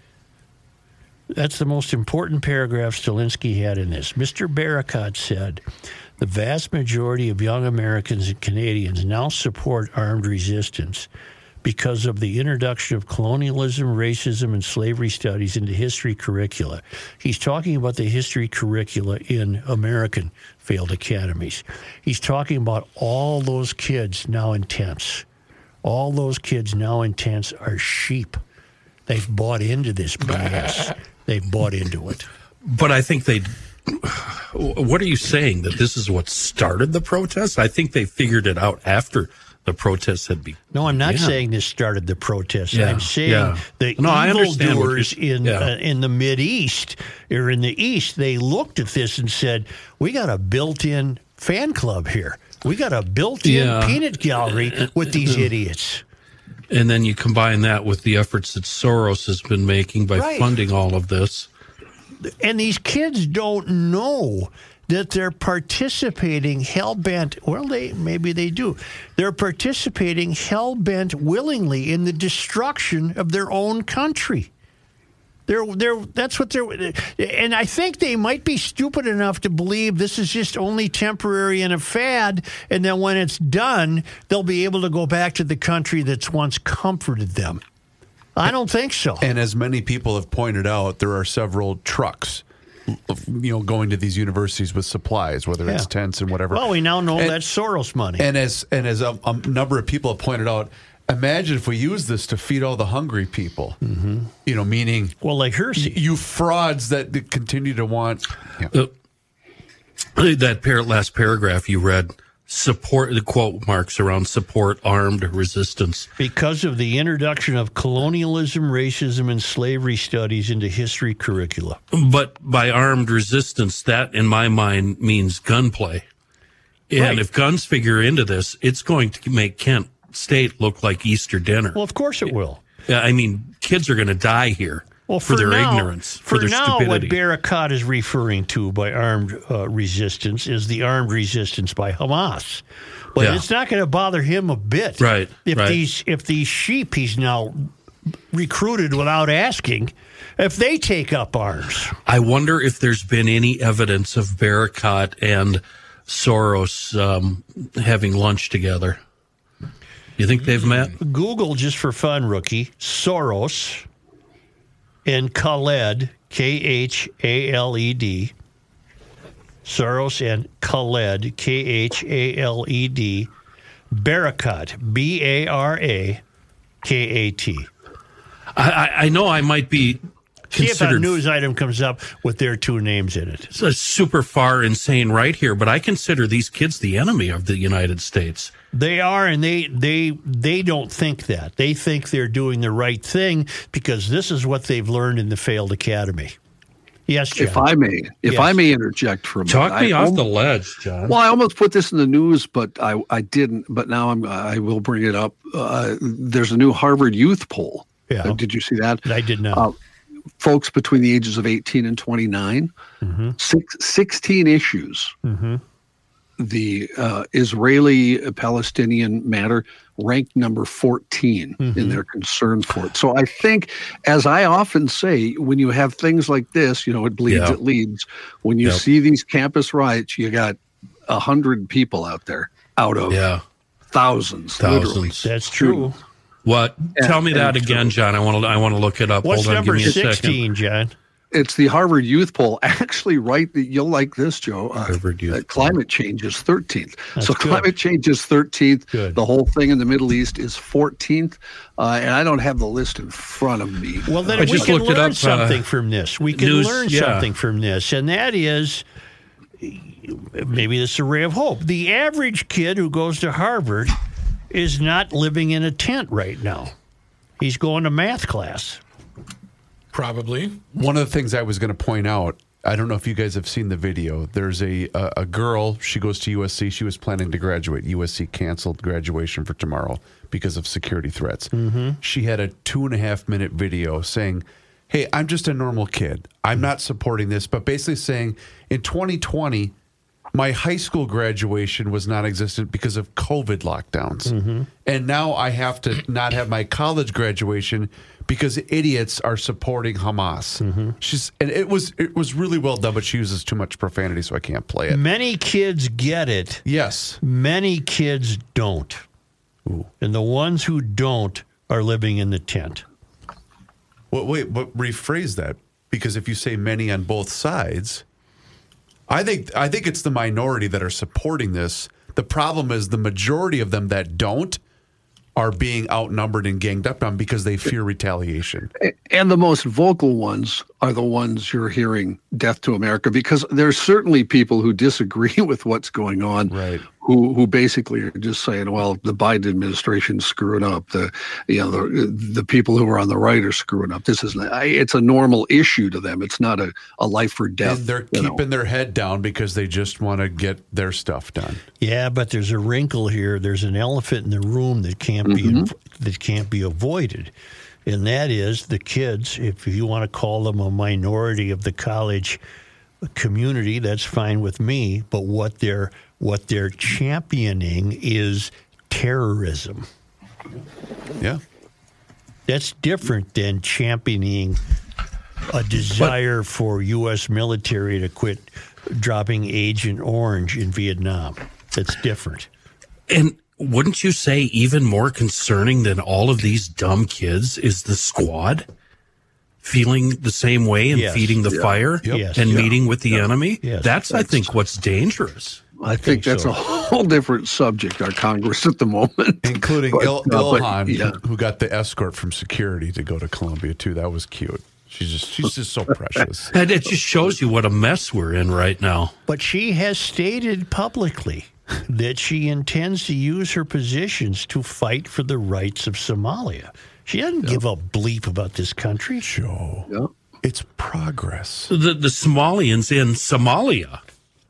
Speaker 2: That's the most important paragraph Stilinski had in this. Mister Barakat said, the vast majority of young Americans and Canadians now support armed resistance because of the introduction of colonialism, racism, and slavery studies into history curricula. He's talking about the history curricula in American failed academies. He's talking about all those kids now in tents. All those kids now in tents are sheep. They've bought into this B S. They've bought into it.
Speaker 4: But I think they. What are you saying? That this is what started the protest? I think they figured it out after the protests had begun.
Speaker 2: No, I'm not
Speaker 4: yeah.
Speaker 2: saying this started the protest.
Speaker 4: Yeah,
Speaker 2: I'm saying
Speaker 4: yeah.
Speaker 2: the
Speaker 4: No, I understand what
Speaker 2: evildoers
Speaker 4: you're-
Speaker 2: in
Speaker 4: yeah.
Speaker 2: uh, in the Mideast or in the East, they looked at this and said, "We got a built-in fan club here. We got a built-in
Speaker 4: Yeah.
Speaker 2: peanut gallery with these idiots."
Speaker 4: And then you combine that with the efforts that Soros has been making by
Speaker 2: Right.
Speaker 4: funding all of this.
Speaker 2: And these kids don't know that they're participating hell-bent. Well, they maybe they do. They're participating hell-bent willingly in the destruction of their own country. They're, they're, that's what they're, and I think they might be stupid enough to believe this is just only temporary and a fad, and then when it's done, they'll be able to go back to the country that's once comforted them. I don't think so.
Speaker 1: And as many people have pointed out, there are several trucks, you know, going to these universities with supplies, whether it's
Speaker 2: Yeah.
Speaker 1: tents and whatever.
Speaker 2: Well, we now know
Speaker 1: And-
Speaker 2: that's Soros money.
Speaker 1: And as and as a, a number of people have pointed out, imagine if we use this to feed all the hungry people. Mm-hmm. You know, meaning
Speaker 2: well, like Hersey,
Speaker 1: you frauds that continue to want. Yeah.
Speaker 4: Uh, that par- last paragraph you read, support the quote marks around support armed resistance.
Speaker 2: Because of the introduction of colonialism, racism, and slavery studies into history curricula.
Speaker 4: But by armed resistance, that in my mind means gunplay. And
Speaker 2: Right.
Speaker 4: if guns figure into this, it's going to make Kent State look like Easter dinner.
Speaker 2: Well, of course it will.
Speaker 4: Yeah, I mean, kids are going to die here
Speaker 2: Well,
Speaker 4: for,
Speaker 2: for
Speaker 4: their
Speaker 2: now,
Speaker 4: ignorance, for,
Speaker 2: for
Speaker 4: their
Speaker 2: now,
Speaker 4: stupidity.
Speaker 2: what Barakat is referring to by armed uh, resistance is the armed resistance by Hamas. But
Speaker 4: Yeah.
Speaker 2: it's not going to bother him a bit.
Speaker 4: Right,
Speaker 2: If
Speaker 4: right.
Speaker 2: these if these sheep he's now recruited without asking, if they take up arms.
Speaker 4: I wonder if there's been any evidence of Barakat and Soros um, having lunch together. You think they've met?
Speaker 2: Google, just for fun, rookie, Soros and Khaled, K H A L E D. Soros and Khaled, K H A L E D. Barakat, B A R A K A T.
Speaker 4: I, I, I know I might be
Speaker 2: See if a
Speaker 4: considered
Speaker 2: news item comes up with their two names in it.
Speaker 4: s- super far insane right here, but I consider these kids the enemy of the United States.
Speaker 2: They are, and they they they don't think that. They think they're doing the right thing because this is what they've learned in the failed academy. Yes, John.
Speaker 6: If I may, if
Speaker 2: Yes.
Speaker 6: I may interject for a minute.
Speaker 4: Talk me
Speaker 6: I
Speaker 4: off
Speaker 6: almo-
Speaker 4: the ledge, John.
Speaker 6: Well, I almost put this in the news, but I, I didn't. But now I'm I will bring it up. Uh, there's a new Harvard Youth poll.
Speaker 2: Yeah.
Speaker 6: Uh, did you see that?
Speaker 2: I did not.
Speaker 6: Uh, folks between the ages of eighteen and twenty-nine,
Speaker 2: Mm-hmm.
Speaker 6: six, sixteen issues.
Speaker 2: Mm-hmm.
Speaker 6: The uh, Israeli-Palestinian matter ranked number fourteen
Speaker 2: Mm-hmm.
Speaker 6: in their concern for it. So I think, as I often say, when you have things like this, you know, it bleeds,
Speaker 4: Yeah.
Speaker 6: it leads. When you
Speaker 4: Yep.
Speaker 6: see these campus riots, you got a hundred people out there out of
Speaker 4: yeah,
Speaker 6: thousands, literally.
Speaker 4: thousands.
Speaker 2: That's true.
Speaker 4: What? Tell me that
Speaker 6: and-
Speaker 4: again, John. I want to. I want to look it up.
Speaker 2: What's
Speaker 4: Hold on,
Speaker 2: number
Speaker 4: give me a second.
Speaker 2: sixteen, John?
Speaker 6: It's the Harvard Youth Poll. Actually, right, you'll like this, Joe. Uh,
Speaker 4: Harvard Youth
Speaker 6: uh,
Speaker 4: Poll.
Speaker 6: climate change is thirteenth.
Speaker 2: That's
Speaker 6: So
Speaker 2: good.
Speaker 6: climate change is thirteenth.
Speaker 2: Good.
Speaker 6: The whole thing in the Middle East is fourteenth. Uh, and I don't have the list in front of me.
Speaker 2: Well, then
Speaker 4: I
Speaker 2: we
Speaker 4: just
Speaker 2: can
Speaker 4: looked it
Speaker 2: learn
Speaker 4: up, uh,
Speaker 2: something from this. We can
Speaker 4: news-
Speaker 2: learn
Speaker 4: yeah.
Speaker 2: something from this, and that is maybe this is a ray of hope. The average kid who goes to Harvard is not living in a tent right now. He's going to math class.
Speaker 5: Probably.
Speaker 1: One of the things I was going to point out, I don't know if you guys have seen the video. There's a, a a girl. She goes to U S C. She was planning to graduate. U S C canceled graduation for tomorrow because of security threats. Mm-hmm. She had a two and a half minute video saying, "Hey, I'm just a normal kid. I'm not supporting this," but basically saying, in twenty twenty, my high school graduation was non-existent because of COVID lockdowns,
Speaker 2: Mm-hmm.
Speaker 1: and now I have to not have my college graduation because idiots are supporting Hamas.
Speaker 2: Mm-hmm.
Speaker 1: She's and it was it was really well done, but she uses too much profanity, so I can't play it.
Speaker 2: Many kids get it.
Speaker 1: Yes,
Speaker 2: Many kids don't. And the ones who don't are living in the tent.
Speaker 1: Well, wait, but rephrase that, because if you say many on both sides, I think I think it's the minority that are supporting this. The problem is the majority of them that don't are being outnumbered and ganged up on because they fear retaliation.
Speaker 6: And the most vocal ones are the ones you're hearing death to America, because there's certainly people who disagree with what's going on,
Speaker 1: right?
Speaker 6: Who who basically are just saying, well, the Biden administration screwed up. The you know the the people who are on the right are screwing up. This is it's a normal issue to them. It's not a, a life or death.
Speaker 1: And they're keeping know. their head down because they just want to get their stuff done.
Speaker 2: Yeah, but there's a wrinkle here. There's an elephant in the room that can't mm-hmm. be that can't be avoided. And that is the kids, if you want to call them a minority of the college community, that's fine with me. But what they're what they're championing is terrorism.
Speaker 1: Yeah.
Speaker 2: That's different than championing a desire but, for U S military to quit dropping Agent Orange in Vietnam. That's different.
Speaker 4: And wouldn't you say even more concerning than all of these dumb kids is the squad feeling the same way and yes. feeding the yeah. fire
Speaker 2: yep. yes.
Speaker 4: and
Speaker 2: yeah.
Speaker 4: meeting with the
Speaker 2: yeah.
Speaker 4: enemy?
Speaker 2: Yes.
Speaker 4: That's,
Speaker 6: that's,
Speaker 4: I think, what's dangerous.
Speaker 6: I think, think that's so. a whole different subject, our Congress at the moment.
Speaker 1: Including
Speaker 6: but,
Speaker 1: Il-
Speaker 6: uh,
Speaker 1: Ilhan,
Speaker 6: but, yeah.
Speaker 1: who got the escort from security to go to Columbia, too. That was cute. She's just she's just so precious.
Speaker 4: And it just shows you what a mess we're in right now.
Speaker 2: But she has stated publicly that she intends to use her positions to fight for the rights of Somalia. She doesn't yep. give a bleep about this country.
Speaker 1: Joe,
Speaker 6: yep.
Speaker 1: it's progress.
Speaker 4: The the Somalians in Somalia,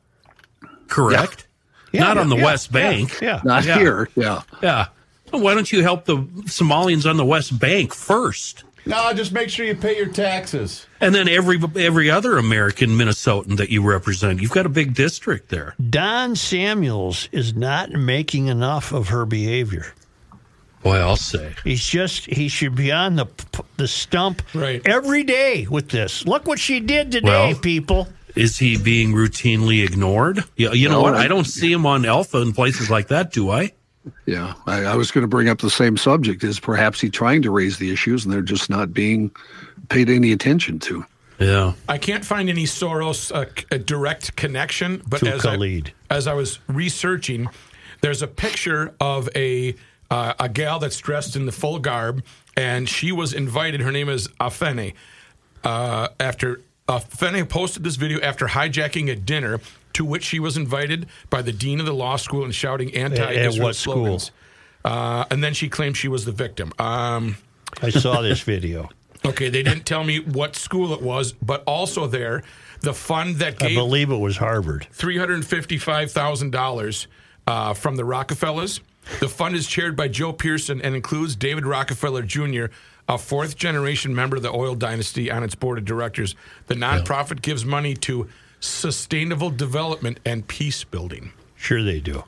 Speaker 4: correct?
Speaker 2: Yeah.
Speaker 4: Not
Speaker 2: yeah,
Speaker 4: on the
Speaker 2: yeah,
Speaker 4: West Bank.
Speaker 2: Yeah, yeah.
Speaker 6: Not
Speaker 4: yeah.
Speaker 6: here. Yeah.
Speaker 4: Yeah. Well, why don't you help the Somalians on the West Bank first?
Speaker 1: No, just make sure you pay your taxes.
Speaker 4: And then every every other American Minnesotan that you represent, you've got a big district there.
Speaker 2: Don Samuels is not making enough of her behavior.
Speaker 4: Boy, I'll say.
Speaker 2: He's just, he should be on the the stump
Speaker 5: right.
Speaker 2: every day with this. Look what she did today,
Speaker 4: well,
Speaker 2: people.
Speaker 4: Is he being routinely ignored? You, you know no, what? I don't see him on Alpha and places like that, do I?
Speaker 6: Yeah, I, I was going to bring up the same subject. Is perhaps he trying to raise the issues and they're just not being paid any attention to?
Speaker 4: Yeah,
Speaker 5: I can't find any Soros uh, a direct connection, but
Speaker 2: to
Speaker 5: as
Speaker 2: Khalid.
Speaker 5: I, as I was researching, there's a picture of a uh, a gal that's dressed in the full garb, and she was invited. Her name is Afeni. Uh, after Afeni posted this video after hijacking a dinner to which she was invited by the dean of the law school and shouting anti-Israel
Speaker 2: what
Speaker 5: slogans.
Speaker 2: School?
Speaker 5: Uh, and then she claimed she was the victim. Um,
Speaker 2: I saw this video.
Speaker 5: Okay, they didn't tell me what school it was, but also there, the fund that gave...
Speaker 2: I believe it was Harvard.
Speaker 5: three hundred fifty-five thousand dollars uh, from the Rockefellers. The fund is chaired by Joe Pearson and includes David Rockefeller Junior, a fourth-generation member of the oil dynasty, on its board of directors. The nonprofit yeah. gives money to sustainable development and peace building.
Speaker 2: Sure they do.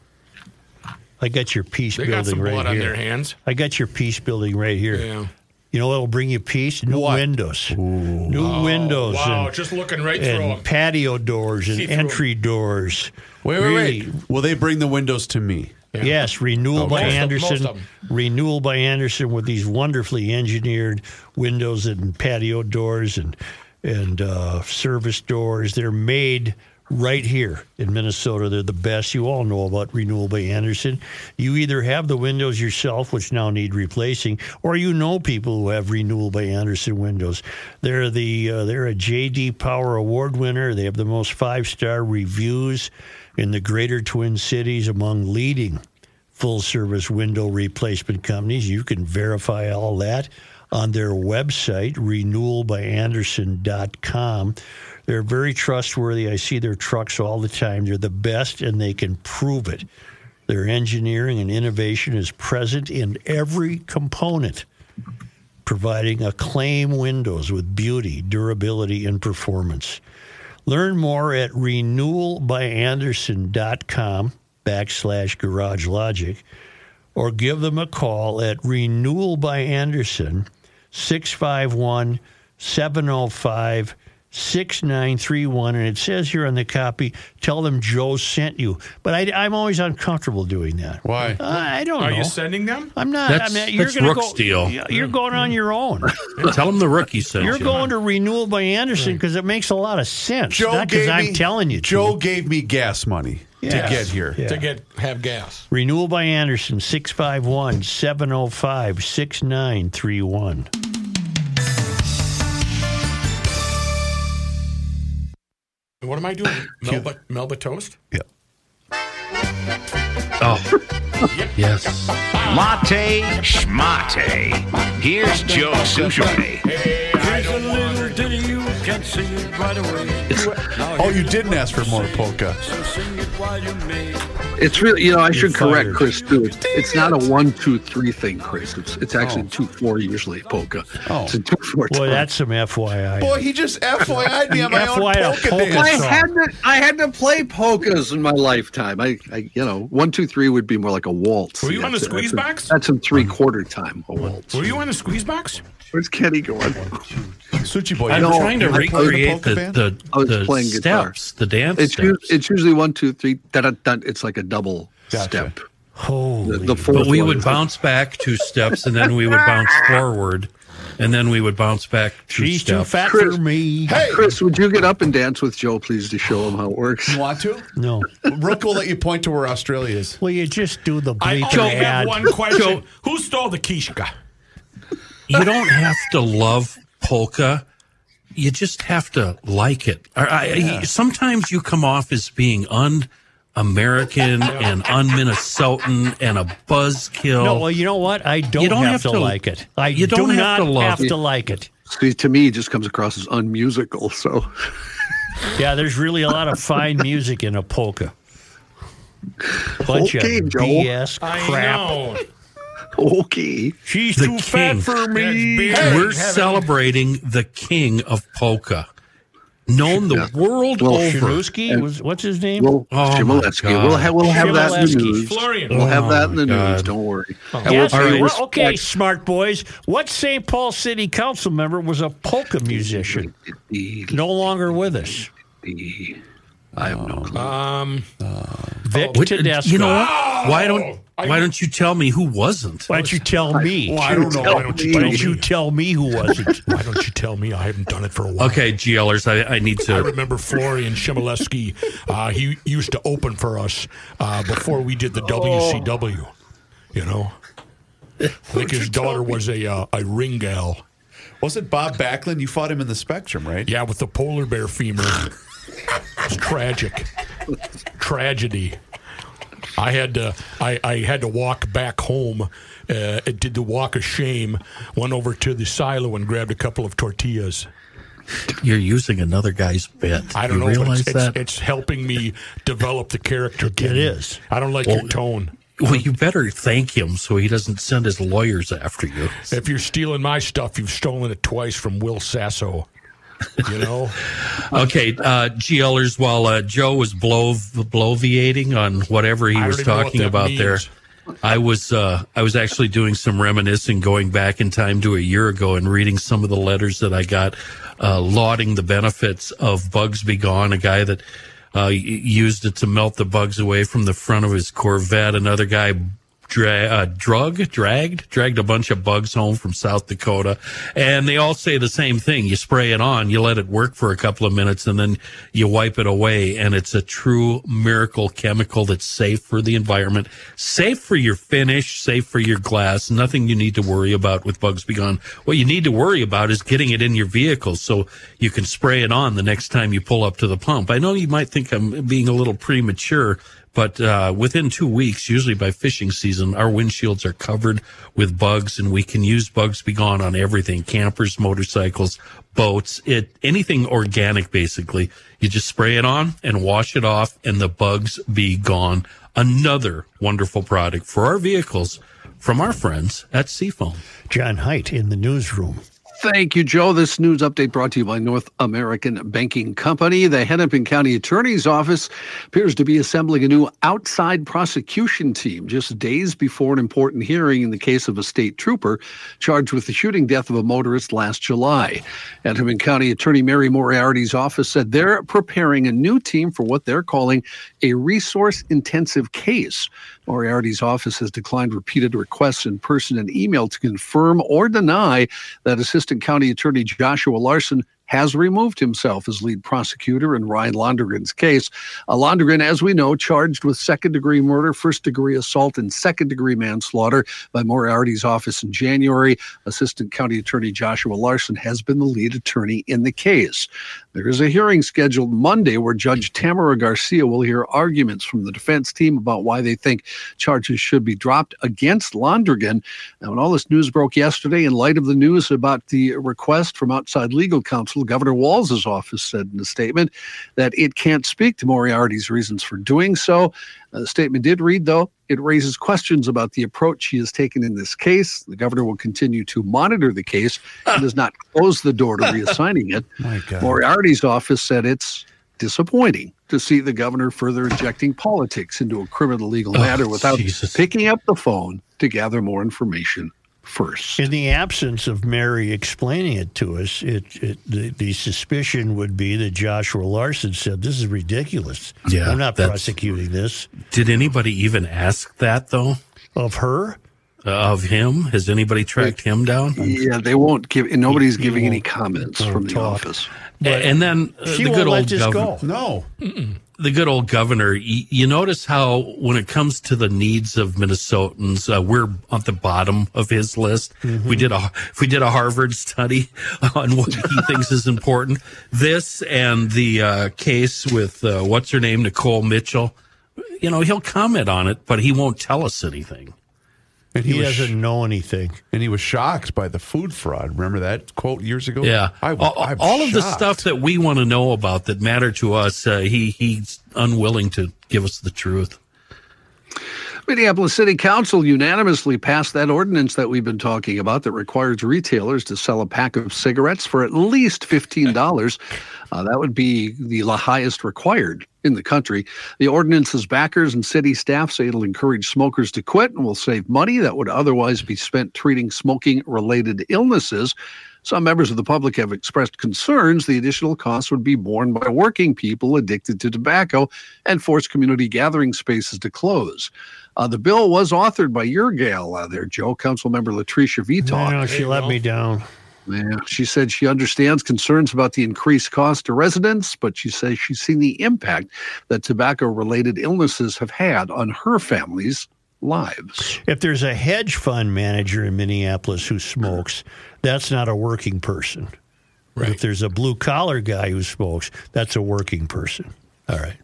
Speaker 2: I got your peace
Speaker 5: they
Speaker 2: building
Speaker 5: got some
Speaker 2: right
Speaker 5: blood
Speaker 2: here.
Speaker 5: on their hands.
Speaker 2: I got your peace building right here.
Speaker 5: Yeah.
Speaker 2: You know what will bring you peace? New
Speaker 1: what?
Speaker 2: windows. Ooh. New
Speaker 5: oh,
Speaker 2: windows.
Speaker 5: Wow,
Speaker 2: and,
Speaker 5: just looking right through
Speaker 2: and
Speaker 5: them.
Speaker 2: patio doors and
Speaker 5: See
Speaker 2: entry doors.
Speaker 1: Wait, wait,
Speaker 2: really,
Speaker 1: wait. Will they bring the windows to me?
Speaker 2: Yeah. Yes, Renewal
Speaker 1: okay.
Speaker 2: by
Speaker 5: most
Speaker 2: Anderson.
Speaker 5: Of, most of
Speaker 2: Renewal by Anderson with these wonderfully engineered windows and patio doors and and uh, service doors. They're made right here in Minnesota. They're the best. You all know about Renewal by Anderson. You either have the windows yourself, which now need replacing, or you know people who have Renewal by Anderson windows. They're the uh, they're a J D Power Award winner. They have the most five-star reviews in the greater Twin Cities among leading full-service window replacement companies. You can verify all that on their website, renewal by anderson dot com. They're very trustworthy. I see their trucks all the time. They're the best, and they can prove it. Their engineering and innovation is present in every component, providing acclaim windows with beauty, durability, and performance. Learn more at renewal by anderson dot com backslash Garage Logic, or give them a call at Renewal by Anderson, six five one, seven oh five, six nine three one, and it says here on the copy, tell them Joe sent you. But I, I'm always uncomfortable doing that.
Speaker 1: Why?
Speaker 2: Uh, I don't
Speaker 5: Are
Speaker 2: know.
Speaker 5: you sending them?
Speaker 2: I'm not.
Speaker 4: That's-
Speaker 2: I mean, you're
Speaker 4: that's
Speaker 2: gonna
Speaker 4: Rook's
Speaker 2: go,
Speaker 4: deal.
Speaker 2: You're going on your own.
Speaker 4: Tell them the rookie sent
Speaker 2: You're
Speaker 4: you.
Speaker 2: going to Renewal by Anderson because it makes a lot of sense.
Speaker 1: Joe
Speaker 2: not because
Speaker 1: gave
Speaker 2: I'm
Speaker 1: me,
Speaker 2: telling you to.
Speaker 1: Joe gave me gas money to
Speaker 2: Yes.
Speaker 1: get here.
Speaker 2: Yeah.
Speaker 5: To get have gas.
Speaker 2: Renewal by Anderson, six five one, seven oh five, six nine three one.
Speaker 5: What am I doing? Melba, Melba toast?
Speaker 1: Yeah.
Speaker 4: Oh, yes.
Speaker 10: Mate schmate. Here's Joe Souchere.
Speaker 2: Here's a little ditty, you can sing it right away.
Speaker 1: Oh, you didn't ask for more polka.
Speaker 2: So sing it while you may.
Speaker 6: It's really, you know, I should correct
Speaker 2: fired.
Speaker 6: Chris too. It's, it's not a one, two, three thing, Chris. It's it's actually
Speaker 1: Oh.
Speaker 6: two, four usually polka.
Speaker 1: Oh.
Speaker 6: It's a two, four.
Speaker 2: Boy,
Speaker 6: time.
Speaker 2: that's some F Y I.
Speaker 1: Boy, he just F Y I'd me on my own
Speaker 2: F Y I
Speaker 1: polka
Speaker 2: polka
Speaker 1: dance.
Speaker 6: I
Speaker 2: song.
Speaker 6: had to, I had to play polkas in my lifetime. I, I, you know, one, two, three would be more like a waltz.
Speaker 5: Were you on the
Speaker 6: That's a-
Speaker 5: squeeze
Speaker 6: that's a-
Speaker 5: box?
Speaker 6: That's in three quarter time. A waltz.
Speaker 5: Were you on the squeeze box?
Speaker 6: Where's Kenny going?
Speaker 1: Suchi boy,
Speaker 4: I'm
Speaker 1: you know-
Speaker 4: trying to
Speaker 1: you play in the
Speaker 4: recreate
Speaker 1: polka
Speaker 4: the,
Speaker 1: band?
Speaker 4: the,
Speaker 6: I was
Speaker 4: the
Speaker 6: playing guitar.
Speaker 4: steps, the dance
Speaker 6: It's
Speaker 4: steps.
Speaker 6: u- it's usually one, two, three. Da, da, da, it's like a double
Speaker 1: Gotcha.
Speaker 6: step.
Speaker 2: Holy.
Speaker 6: The, the fourth
Speaker 4: But we
Speaker 6: one
Speaker 4: would
Speaker 6: is-
Speaker 4: bounce back two steps, and then we would bounce forward, and then we would bounce back two
Speaker 2: She's too
Speaker 4: steps.
Speaker 2: fat
Speaker 6: Chris.
Speaker 2: for me.
Speaker 1: Hey,
Speaker 6: Chris, would you get up and dance with Joe, please, to show him how it works?
Speaker 1: you want to?
Speaker 2: No.
Speaker 1: Rook will let you point to where Australia is.
Speaker 2: Well, you just do the
Speaker 5: I
Speaker 2: bleacher
Speaker 5: only have
Speaker 2: ad.
Speaker 5: one question. Who stole the Kishka?
Speaker 4: You don't have to love polka. You just have to like it. I, I, Sometimes you come off as being un-American and un-Minnesotan and a buzzkill.
Speaker 2: No, well, you know what? I don't,
Speaker 4: You don't
Speaker 2: have,
Speaker 4: have
Speaker 2: to,
Speaker 4: to-
Speaker 2: like it. I
Speaker 4: you
Speaker 2: do
Speaker 4: don't have
Speaker 2: not
Speaker 4: to love
Speaker 2: have
Speaker 4: it.
Speaker 2: to like it.
Speaker 6: See, to me, it just comes across as unmusical. So,
Speaker 2: Yeah, there's really a lot of fine music in a polka. Bunch
Speaker 6: Okay,
Speaker 2: of
Speaker 6: Joe.
Speaker 2: B S
Speaker 5: I
Speaker 2: crap.
Speaker 5: know.
Speaker 6: okay.
Speaker 2: She's
Speaker 4: The
Speaker 2: too fat
Speaker 4: king.
Speaker 2: for me.
Speaker 5: That's big.
Speaker 4: We're
Speaker 5: Hey,
Speaker 4: celebrating the king of polka, known the
Speaker 6: Yeah.
Speaker 4: world
Speaker 6: Well,
Speaker 4: over.
Speaker 2: Shinuski, was what's his name?
Speaker 6: Well,
Speaker 4: Oh, my
Speaker 6: Shimoleski.
Speaker 4: God.
Speaker 6: We'll have we'll have that in the
Speaker 2: Shimoleski.
Speaker 6: news.
Speaker 5: Florian.
Speaker 6: We'll have that in the
Speaker 4: Oh, my
Speaker 6: news.
Speaker 4: God.
Speaker 6: Don't worry. And
Speaker 2: Yes,
Speaker 6: we'll pay
Speaker 2: well,
Speaker 6: respect-
Speaker 2: okay, smart boys. What Saint Paul City Council member was a polka musician? No longer with us.
Speaker 6: I have no clue.
Speaker 5: Um,
Speaker 2: Vic
Speaker 4: Which-
Speaker 2: Tedesco.
Speaker 4: you know what? Why don't
Speaker 5: I-
Speaker 4: Why don't you tell me who wasn't?
Speaker 2: Why don't you tell me?
Speaker 1: Well, I don't know.
Speaker 6: Tell
Speaker 1: Why don't you
Speaker 6: me.
Speaker 2: Why
Speaker 1: tell
Speaker 2: don't you
Speaker 1: me?
Speaker 2: tell me who wasn't?
Speaker 5: why don't you tell me? I haven't done it for a while.
Speaker 4: Okay, GLers, I, I need
Speaker 5: I
Speaker 4: to.
Speaker 5: remember Florian Shimoleski. Uh, he used to open for us uh, before we did the W C W. You know, I think his daughter was a uh, a ring gal.
Speaker 1: Was it Bob Backlund? You fought him in the Spectrum, right?
Speaker 5: Yeah, with the polar bear femur. It's tragic, tragedy. I had to I, I had to walk back home. Uh, it did the walk of shame. Went over to the silo and grabbed a couple of tortillas.
Speaker 4: You're using another guy's bit.
Speaker 5: I don't
Speaker 4: you
Speaker 5: know, but
Speaker 4: realize
Speaker 5: it's, it's,
Speaker 4: that?
Speaker 5: it's helping me develop the character.
Speaker 2: It
Speaker 5: Kenny.
Speaker 2: is.
Speaker 5: I don't like your tone.
Speaker 4: Well, you better thank him so he doesn't send his lawyers after you.
Speaker 5: If you're stealing my stuff, you've stolen it twice from Will Sasso. You know?
Speaker 4: Okay, uh, GLers, while uh, Joe was blow, bloviating on whatever he
Speaker 5: I
Speaker 4: was
Speaker 5: don't even know what
Speaker 4: talking
Speaker 5: that
Speaker 4: about
Speaker 5: means.
Speaker 4: there, I was uh, I was actually doing some reminiscing, going back in time to a year ago and reading some of the letters that I got, uh, lauding the benefits of Bugs Be Gone, a guy that uh, used it to melt the bugs away from the front of his Corvette. Another guy dra- uh, drug, dragged, dragged a bunch of bugs home from South Dakota. And they all say the same thing. You spray it on, you let it work for a couple of minutes, and then you wipe it away. And it's a true miracle chemical that's safe for the environment, safe for your finish, safe for your glass. Nothing you need to worry about with Bugs Be Gone. What you need to worry about is getting it in your vehicle so you can spray it on the next time you pull up to the pump. I know you might think I'm being a little premature, but uh, within two weeks, usually by fishing season, our windshields are covered with bugs, and we can use Bugs Be Gone on everything: campers, motorcycles, boats, it anything organic, basically. You just spray it on and wash it off, and the bugs be gone. Another wonderful product for our vehicles from our friends at Seafoam.
Speaker 2: John Haidt in the newsroom.
Speaker 6: Thank you, Joe. This news update brought to you by North American Banking Company. The Hennepin County Attorney's Office appears to be assembling a new outside prosecution team just days before an important hearing in the case of a state trooper charged with the shooting death of a motorist last July. Hennepin County Attorney Mary Moriarty's office said they're preparing a new team for what they're calling a resource-intensive case. Moriarty's office has declined repeated requests in person and email to confirm or deny that Assistant County Attorney Joshua Larson has removed himself as lead prosecutor in Ryan Londergan's case. Uh, Londergan, as we know, charged with second-degree murder, first-degree assault, and second-degree manslaughter by Moriarty's office in January. Assistant County Attorney Joshua Larson has been the lead attorney in the case. There is a hearing scheduled Monday where Judge Tamara Garcia will hear arguments from the defense team about why they think charges should be dropped against Londergan. Now, when all this news broke yesterday, in light of the news about the request from outside legal counsel, Governor Walz's office said in a statement that it can't speak to Moriarty's reasons for doing so. Uh, the statement did read, though, it raises questions about the approach he has taken in this case. The governor will continue to monitor the case and does not close the door to reassigning it.
Speaker 1: My God.
Speaker 6: Moriarty's office said it's disappointing to see the governor further injecting politics into a criminal legal matter
Speaker 4: oh,
Speaker 6: without
Speaker 4: Jesus.
Speaker 6: picking up the phone to gather more information first.
Speaker 2: In the absence of Mary explaining it to us, it, it the, the suspicion would be that Joshua Larson said, this is ridiculous.
Speaker 4: Yeah,
Speaker 2: I'm not
Speaker 4: that's-
Speaker 2: prosecuting this.
Speaker 4: Did anybody even ask that, though?
Speaker 2: Of her?
Speaker 4: Uh, of him? Has anybody tracked him down?
Speaker 6: Yeah, they won't give, and nobody's
Speaker 2: He
Speaker 6: giving
Speaker 2: won't-
Speaker 6: any comments
Speaker 2: won't
Speaker 6: from the
Speaker 2: talk.
Speaker 6: office.
Speaker 4: A- and then uh,
Speaker 2: She
Speaker 4: the
Speaker 2: won't
Speaker 4: good
Speaker 2: let
Speaker 4: old
Speaker 2: this
Speaker 4: governor.
Speaker 2: go.
Speaker 1: No.
Speaker 4: The good old governor, you, you notice how when it comes to the needs of Minnesotans, uh, we're at the bottom of his list.
Speaker 2: Mm-hmm.
Speaker 4: We did a if we did a Harvard study on what he thinks is important. This and the uh, case with uh, what's her name, Nicole Mitchell. You know, he'll comment on it, but he won't tell us anything.
Speaker 1: And
Speaker 2: He,
Speaker 1: he, was,
Speaker 2: doesn't know anything.
Speaker 1: and he was shocked by the food fraud. Remember that quote years ago?
Speaker 4: Yeah,
Speaker 1: I,
Speaker 4: all,
Speaker 1: I'm
Speaker 4: all of the
Speaker 1: shocked.
Speaker 4: stuff that we want to know about that matter to us, uh, he he's unwilling to give us the truth.
Speaker 6: Minneapolis City Council unanimously passed that ordinance that we've been talking about that requires retailers to sell a pack of cigarettes for at least fifteen dollars. Uh, that would be the highest required in the country. The ordinance's backers and city staff say it'll encourage smokers to quit and will save money that would otherwise be spent treating smoking-related illnesses. Some members of the public have expressed concerns the additional costs would be borne by working people addicted to tobacco and force community gathering spaces to close. Uh, the bill was authored by your gal uh, there, Joe, Councilmember Latricia Vitaw.
Speaker 2: No, she let me down.
Speaker 6: Yeah, she said she understands concerns about the increased cost to residents, but she says she's seen the impact that tobacco-related illnesses have had on her family's lives.
Speaker 2: If there's a hedge fund manager in Minneapolis who smokes, that's not a working person.
Speaker 5: Right.
Speaker 2: If there's a blue-collar guy who smokes, that's a working person. All right.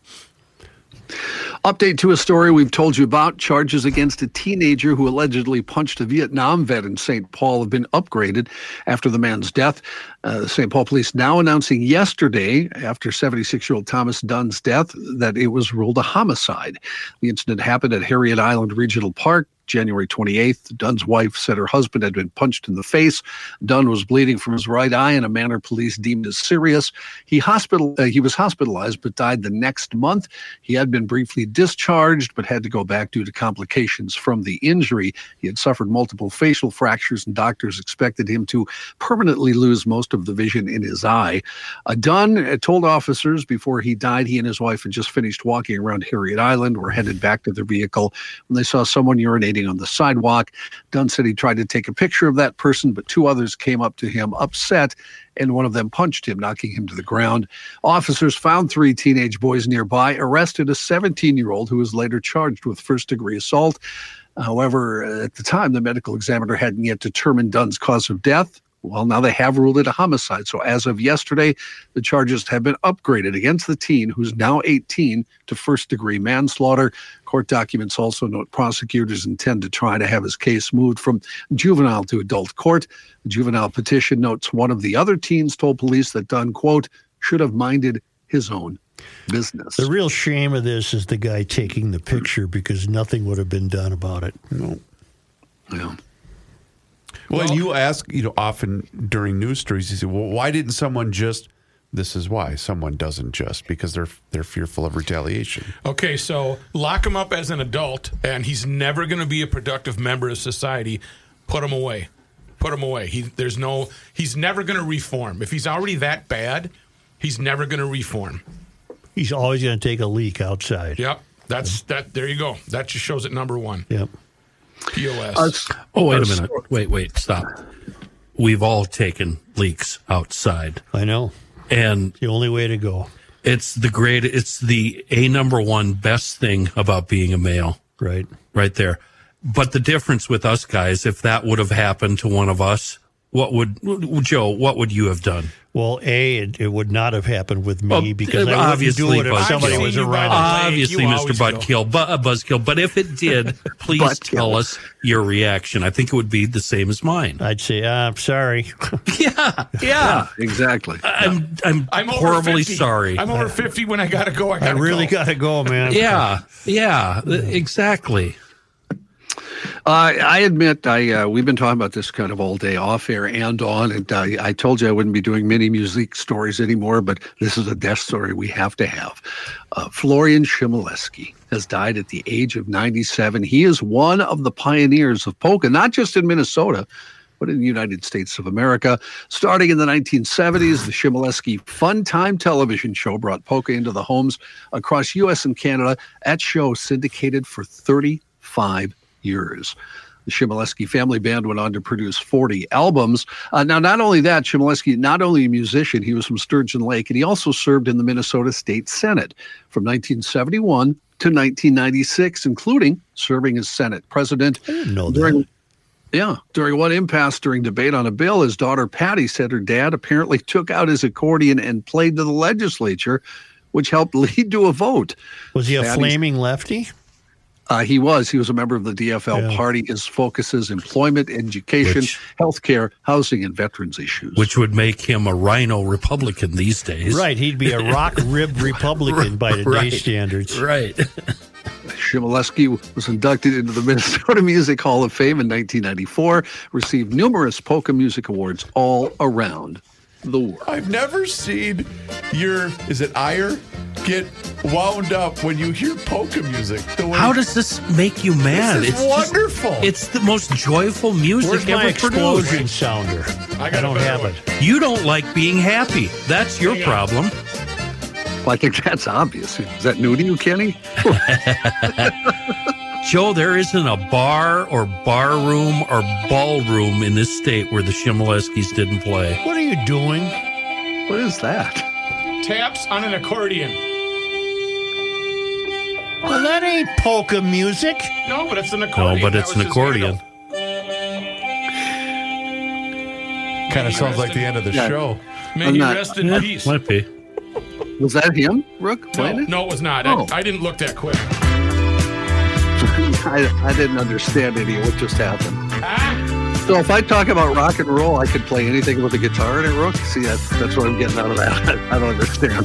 Speaker 6: Update to a story we've told you about. Charges against a teenager who allegedly punched a Vietnam vet in Saint Paul have been upgraded after the man's death. Uh, Saint Paul police now announcing yesterday, after seventy-six-year-old Thomas Dunn's death, that it was ruled a homicide. The incident happened at Harriet Island Regional Park January twenty-eighth. Dunn's wife said her husband had been punched in the face. Dunn was bleeding from his right eye in a manner police deemed as serious. He hospital uh, he was hospitalized but died the next month. He had been briefly discharged but had to go back due to complications from the injury. He had suffered multiple facial fractures and doctors expected him to permanently lose most of the vision in his eye. Uh, Dunn told officers before he died he and his wife had just finished walking around Harriet Island, were headed back to their vehicle when they saw someone urinating on the sidewalk. Dunn said he tried to take a picture of that person, but two others came up to him upset, and one of them punched him, knocking him to the ground. Officers found three teenage boys nearby, arrested a seventeen-year-old who was later charged with first-degree assault. However, at the time, the medical examiner hadn't yet determined Dunn's cause of death. Well, now they have ruled it a homicide. So as of yesterday, the charges have been upgraded against the teen, who's now eighteen, to first-degree manslaughter. Court documents also note prosecutors intend to try to have his case moved from juvenile to adult court. The juvenile petition notes one of the other teens told police that Dunn, quote, should have minded his own business.
Speaker 2: The real shame of this is the guy taking the picture because nothing would have been done about it.
Speaker 1: No.
Speaker 6: Yeah.
Speaker 1: Well,
Speaker 5: Well-
Speaker 1: and you ask, you know, often during news stories, you say, well, why didn't someone just, this is why someone doesn't just, because they're they're fearful of retaliation.
Speaker 5: Okay, so lock him up as an adult, and he's never going to be a productive member of society. Put him away. Put him away. He, there's no. He's never going to reform. If he's already that bad, he's never going to reform.
Speaker 2: He's always going to take a leak outside.
Speaker 5: Yep, that's that. There you go. That just shows it number one.
Speaker 2: Yep.
Speaker 5: P O S.
Speaker 4: Oh, wait a minute. Wait, wait, stop. We've all taken leaks outside.
Speaker 2: I know.
Speaker 4: And
Speaker 2: the only way to go.
Speaker 4: It's the great, it's the a number one best thing about being a male.
Speaker 2: Right.
Speaker 4: Right there. But the difference with us guys, if that would have happened to one of us, what would, Joe, what would you have done?
Speaker 2: Well, A, it, it would not have happened with me
Speaker 4: Well,
Speaker 2: because I wouldn't
Speaker 4: obviously,
Speaker 2: do it if
Speaker 4: Buzz-
Speaker 2: somebody
Speaker 5: I've
Speaker 2: was
Speaker 5: seen you
Speaker 2: around.
Speaker 5: ride a-
Speaker 4: Obviously,
Speaker 5: You
Speaker 4: Mister
Speaker 5: always go.
Speaker 4: Buttkill, but, uh, Buzzkill. But if it did, please
Speaker 6: Buttkill.
Speaker 4: tell us your reaction. I think it would be the same as mine.
Speaker 2: I'd say, ah, I'm sorry.
Speaker 4: Yeah, yeah.
Speaker 6: Exactly.
Speaker 4: I'm, I'm,
Speaker 5: I'm over
Speaker 4: horribly
Speaker 5: fifty.
Speaker 4: sorry.
Speaker 5: I'm over fifty. When I gotta go, I
Speaker 2: I
Speaker 5: gotta
Speaker 2: really
Speaker 5: go.
Speaker 2: got to go, man.
Speaker 4: Yeah, yeah, exactly.
Speaker 6: Uh, I admit, I uh, we've been talking about this kind of all day, off air and on, and uh, I told you I wouldn't be doing mini music stories anymore, but this is a death story we have to have. Uh, Florian Chmielewski has died at the age of ninety-seven. He is one of the pioneers of polka, not just in Minnesota, but in the United States of America. Starting in the nineteen seventies, the Chmielewski Fun Time television show brought polka into the homes across U S and Canada. That show syndicated for thirty-five years. The Chmielewski family band went on to produce forty albums. Uh, now, not only that, Chmielewski, not only a musician, he was from Sturgeon Lake, and he also served in the Minnesota State Senate from nineteen seventy-one to nineteen ninety-six, including serving as Senate president.
Speaker 2: I didn't know
Speaker 6: During-
Speaker 2: that.
Speaker 6: Yeah. During one impasse during debate on a bill, his daughter Patty said her dad apparently took out his accordion and played to the legislature, which helped lead to a vote.
Speaker 2: Was he a
Speaker 6: Patty's-
Speaker 2: flaming lefty?
Speaker 6: Uh, he was. He was a member of the D F L
Speaker 2: Yeah.
Speaker 6: party. His focus is employment, education,
Speaker 4: Which-
Speaker 6: healthcare, housing, and veterans issues.
Speaker 4: Which would make him a rhino Republican these days.
Speaker 2: Right. He'd be a rock ribbed Republican by today's
Speaker 4: Right.
Speaker 2: standards.
Speaker 4: Right.
Speaker 6: Chmielewski was inducted into the Minnesota Music Hall of Fame in nineteen ninety-four, received numerous polka music awards all around the world.
Speaker 1: I've never seen your, is it ire, get wound up when you hear polka music. The way
Speaker 4: How does this make you mad?
Speaker 1: This is
Speaker 4: it's just-
Speaker 1: wonderful.
Speaker 4: it's the most joyful music
Speaker 2: Where's my
Speaker 4: ever
Speaker 2: explosion
Speaker 4: produced.
Speaker 2: sounder?
Speaker 5: I
Speaker 2: I,
Speaker 5: got a
Speaker 2: don't
Speaker 5: better
Speaker 2: have
Speaker 5: one.
Speaker 2: it.
Speaker 4: You don't like being happy. That's your
Speaker 5: Hang on.
Speaker 4: problem.
Speaker 6: Well, I think that's obvious. Is that new to you, Kenny?
Speaker 4: Joe, there isn't a bar or bar room or ballroom in this state where the Chmielewskis didn't play.
Speaker 2: What are you doing?
Speaker 6: What is that?
Speaker 5: Taps on an accordion.
Speaker 2: Well, that ain't polka music.
Speaker 5: No, but it's an
Speaker 4: No,
Speaker 5: accordion.
Speaker 4: but
Speaker 5: That
Speaker 4: it's
Speaker 5: was
Speaker 4: an
Speaker 5: his
Speaker 4: accordion.
Speaker 5: handle.
Speaker 1: kind of sounds like the end of the
Speaker 6: Yeah.
Speaker 1: show.
Speaker 5: May
Speaker 6: I'm
Speaker 5: he
Speaker 6: not-
Speaker 5: rest in
Speaker 4: Yeah,
Speaker 5: peace.
Speaker 4: might be.
Speaker 6: Was that him, Rook?
Speaker 5: No,
Speaker 6: playing it?
Speaker 5: no, it was not.
Speaker 6: Oh.
Speaker 5: I, I didn't look that quick.
Speaker 6: I, I didn't understand any of what just happened.
Speaker 5: Ah,
Speaker 6: So if I talk about rock and roll, I could play anything with a guitar in it, Rook? See, that's, that's what I'm getting out of that. I don't understand.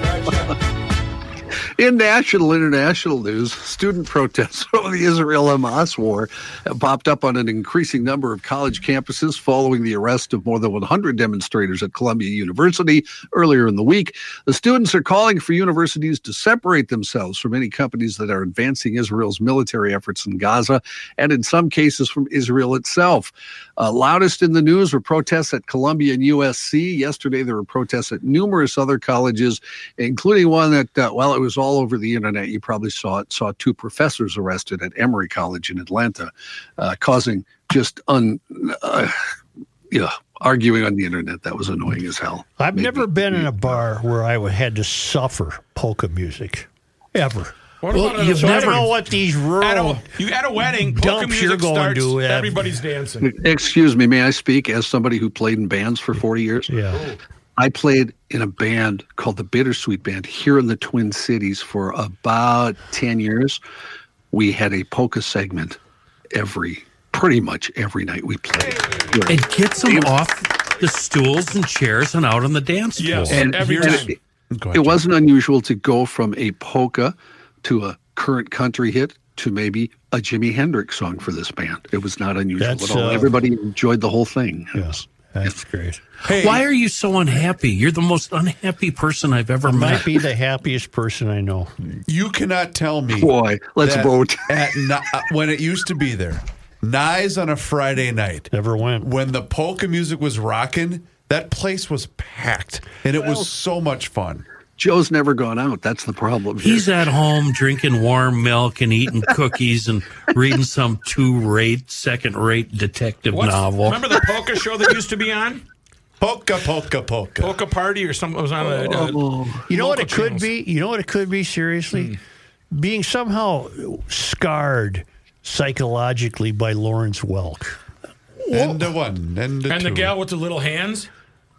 Speaker 6: In national international news, student protests over the Israel-Hamas war have popped up on an increasing number of college campuses following the arrest of more than one hundred demonstrators at Columbia University earlier in the week. The students are calling for universities to separate themselves from any companies that are advancing Israel's military efforts in Gaza, and in some cases from Israel itself. Uh, loudest in the news were protests at Columbia and U S C. Yesterday, there were protests at numerous other colleges, including one that, uh, well, it was all over the internet. You probably saw it, saw two professors arrested at Emory College in Atlanta, uh, causing just un, uh, yeah, arguing on the internet. That was annoying as hell.
Speaker 2: I've
Speaker 6: Maybe-
Speaker 2: never been in a bar where I would- had to suffer polka music. Ever.
Speaker 5: what
Speaker 4: Well,
Speaker 5: about at a
Speaker 4: you've
Speaker 2: So I
Speaker 5: wedding?
Speaker 2: don't know what these
Speaker 5: At
Speaker 2: rural...
Speaker 5: a, you at a wedding, polka
Speaker 2: Dumps
Speaker 5: music
Speaker 2: you're going
Speaker 5: starts,
Speaker 2: to, uh,
Speaker 5: everybody's dancing.
Speaker 6: Excuse me, may I speak as somebody who played in bands for forty years?
Speaker 2: Yeah.
Speaker 6: I played in a band called the Bittersweet Band here in the Twin Cities for about ten years. We had a polka segment every, pretty much every night we played.
Speaker 4: It gets them off the stools and chairs and out on the dance floor.
Speaker 5: Yes.
Speaker 6: And,
Speaker 5: Every
Speaker 6: and
Speaker 5: time.
Speaker 6: it,
Speaker 1: Go ahead,
Speaker 6: it wasn't unusual to go from a polka to a current country hit to maybe a Jimi Hendrix song for this band. It was not unusual
Speaker 2: That's,
Speaker 6: at all.
Speaker 2: uh,
Speaker 6: Everybody enjoyed the whole thing.
Speaker 2: Yes, that's great.
Speaker 1: Hey,
Speaker 4: Why are you so unhappy? You're the most unhappy person I've ever
Speaker 2: I
Speaker 4: met.
Speaker 2: might be the happiest person I know.
Speaker 1: you cannot tell me.
Speaker 6: Boy, let's
Speaker 1: that
Speaker 6: vote.
Speaker 1: At, Ni- uh, when it used to be there, Nye's on a Friday night.
Speaker 2: Never went.
Speaker 1: When the polka music was rocking, that place was packed, and it was so much fun.
Speaker 6: Joe's never gone out. That's the problem here.
Speaker 4: He's at home drinking warm milk and eating cookies and reading some two-rate, second-rate detective
Speaker 5: What's,
Speaker 4: novel.
Speaker 5: Remember the polka show that used to be on?
Speaker 1: Polka, polka, polka.
Speaker 5: Polka Party or something was on a, a
Speaker 2: You know what
Speaker 5: local
Speaker 2: it could
Speaker 5: channels.
Speaker 2: be? You know what it could be, seriously? Being somehow scarred psychologically by Lawrence Welk.
Speaker 1: And the one, and the
Speaker 5: And
Speaker 1: two.
Speaker 5: the gal with the little hands?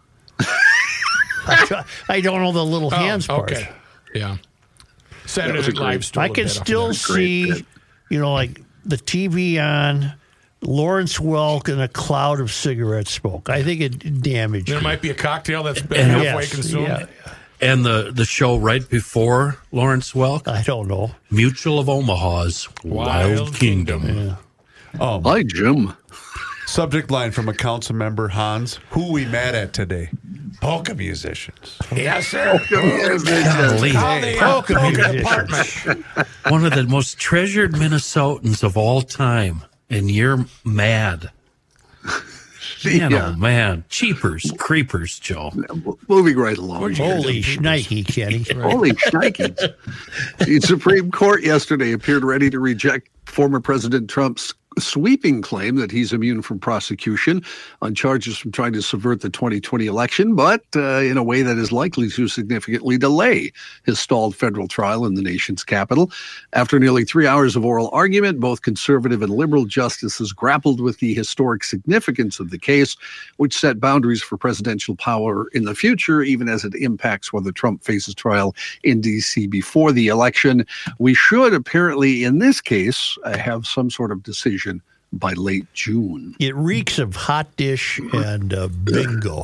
Speaker 2: I, I don't know the little hands
Speaker 5: oh,
Speaker 2: part.
Speaker 5: okay. Yeah. Saturday
Speaker 6: was a
Speaker 5: Night Live
Speaker 6: great-
Speaker 5: stole
Speaker 2: I
Speaker 5: a
Speaker 2: can
Speaker 5: bit off of
Speaker 2: still
Speaker 5: that.
Speaker 2: see,
Speaker 6: bit.
Speaker 2: you know, like the T V on, Lawrence Welk and a cloud of cigarette smoke. I think it damaged
Speaker 5: There
Speaker 2: me.
Speaker 5: might be a cocktail that's been
Speaker 4: And-
Speaker 5: halfway
Speaker 2: Yes,
Speaker 5: consumed.
Speaker 2: yeah,
Speaker 4: And the, the show right before Lawrence Welk,
Speaker 2: I don't know.
Speaker 4: Mutual of Omaha's Wild,
Speaker 5: Wild
Speaker 4: Kingdom.
Speaker 5: Kingdom.
Speaker 6: Hi, Jim.
Speaker 1: Subject line from a council member, Hans. Who we mad at today? Polka musicians.
Speaker 5: Yes, sir.
Speaker 4: Golly.
Speaker 5: Call the uh,
Speaker 2: Polka
Speaker 5: polka
Speaker 2: musicians.
Speaker 5: department.
Speaker 4: One of the most treasured Minnesotans of all time, and you're mad. Man,
Speaker 6: Yeah.
Speaker 4: oh man. Cheapers, creepers, Joe.
Speaker 6: Moving right along.
Speaker 2: Holy shnikey, Kenny.
Speaker 6: Holy shnikes. The Supreme Court yesterday appeared ready to reject former President Trump's sweeping claim that he's immune from prosecution on charges from trying to subvert the twenty twenty election, but uh, in a way that is likely to significantly delay his stalled federal trial in the nation's capital. After nearly three hours of oral argument, both conservative and liberal justices grappled with the historic significance of the case, which set boundaries for presidential power in the future, even as it impacts whether Trump faces trial in D C before the election. We should apparently, in this case, uh, have some sort of decision by late June.
Speaker 2: It reeks of hot dish and uh, bingo.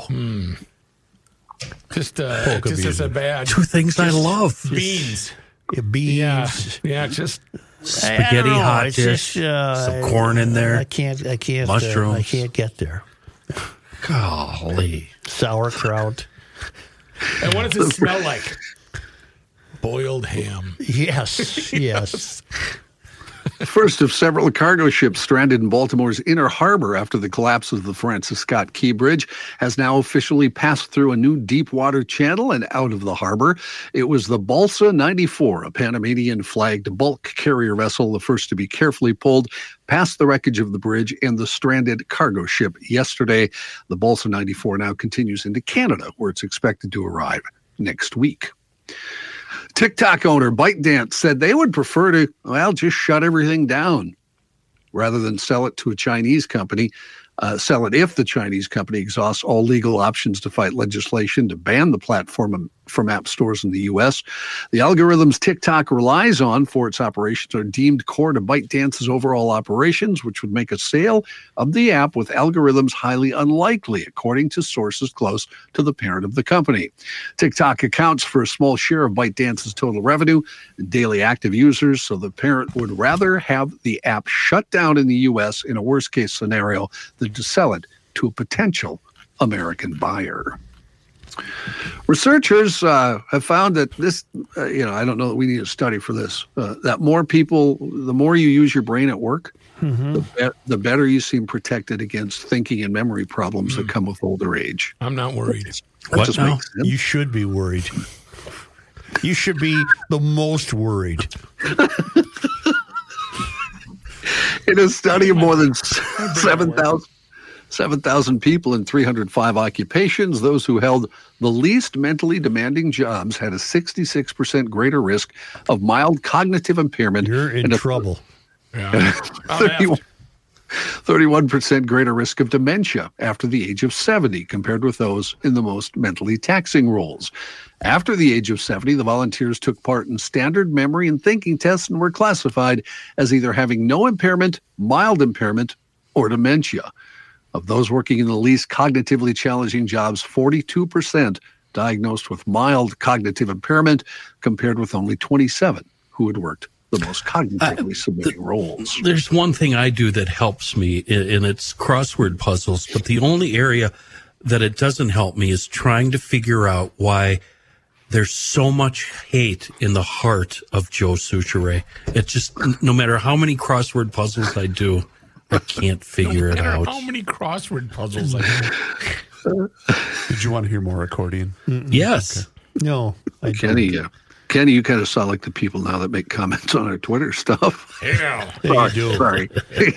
Speaker 5: Just, uh,
Speaker 2: Polka
Speaker 5: just as a
Speaker 2: music.
Speaker 5: bad.
Speaker 4: Two things I love.
Speaker 5: Beans.
Speaker 2: Yeah, beans.
Speaker 5: Yeah. Yeah, just.
Speaker 2: I- I
Speaker 4: Spaghetti
Speaker 2: don't know.
Speaker 4: hot
Speaker 2: It's
Speaker 4: dish,
Speaker 2: just, uh,
Speaker 4: some corn in there.
Speaker 2: I can't. I can't. uh,
Speaker 4: Mushrooms.
Speaker 2: I can't get there.
Speaker 4: Golly.
Speaker 2: Sauerkraut.
Speaker 5: And what does it smell like? Boiled ham.
Speaker 2: Yes. Yes.
Speaker 6: First of several cargo ships stranded in Baltimore's Inner Harbor after the collapse of the Francis Scott Key Bridge has now officially passed through a new deep water channel and out of the harbor. It was the Balsa ninety-four, a Panamanian-flagged bulk carrier vessel, the first to be carefully pulled past the wreckage of the bridge and the stranded cargo ship yesterday. The Balsa ninety-four now continues into Canada, where it's expected to arrive next week. TikTok owner ByteDance said they would prefer to, well, just shut everything down rather than sell it to a Chinese company. Uh, sell it if the Chinese company exhausts all legal options to fight legislation to ban the platform from app stores in the U S. The algorithms TikTok relies on for its operations are deemed core to ByteDance's overall operations, which would make a sale of the app with algorithms highly unlikely, according to sources close to the parent of the company. TikTok accounts for a small share of ByteDance's total revenue and daily active users, so the parent would rather have the app shut down in the U S in a worst-case scenario than to sell it to a potential American buyer. Researchers uh, have found that this, uh, you know, I don't know that we need a study for this, uh, that more people, the more you use your brain at work,
Speaker 2: Mm-hmm.
Speaker 6: the, be- the better you seem protected against thinking and memory problems that come with older age.
Speaker 5: I'm not worried.
Speaker 6: That
Speaker 4: What
Speaker 6: just
Speaker 4: now?
Speaker 6: makes sense.
Speaker 2: You should be worried. You should be the most worried.
Speaker 6: In a study of more than seven thousand seven thousand people in three hundred five occupations, those who held the least mentally demanding jobs had a sixty-six percent greater risk of mild cognitive impairment.
Speaker 2: You're in
Speaker 6: and a
Speaker 2: trouble.
Speaker 5: Yeah. I'm
Speaker 6: thirty-one thirty-one percent greater risk of dementia after the age of seventy compared with those in the most mentally taxing roles. After the age of seventy, the volunteers took part in standard memory and thinking tests and were classified as either having no impairment, mild impairment, or dementia. Of those working in the least cognitively challenging jobs, forty-two percent diagnosed with mild cognitive impairment compared with only twenty-seven who had worked the most cognitively uh, submitting roles.
Speaker 4: There's one thing I do that helps me, and it's crossword puzzles, but the only area that it doesn't help me is trying to figure out why there's so much hate in the heart of Joe Soucheray. It just, no matter how many crossword puzzles I do, I can't figure
Speaker 5: no
Speaker 4: it out.
Speaker 5: How many crossword puzzles I do?
Speaker 1: Did you want to hear more accordion?
Speaker 4: Mm-mm. Yes.
Speaker 2: Okay. No. I
Speaker 6: Kenny, uh, Kenny, you kind of sound like the people now that make comments on our Twitter stuff.
Speaker 5: Yeah.
Speaker 2: Sorry. You do.
Speaker 6: Sorry.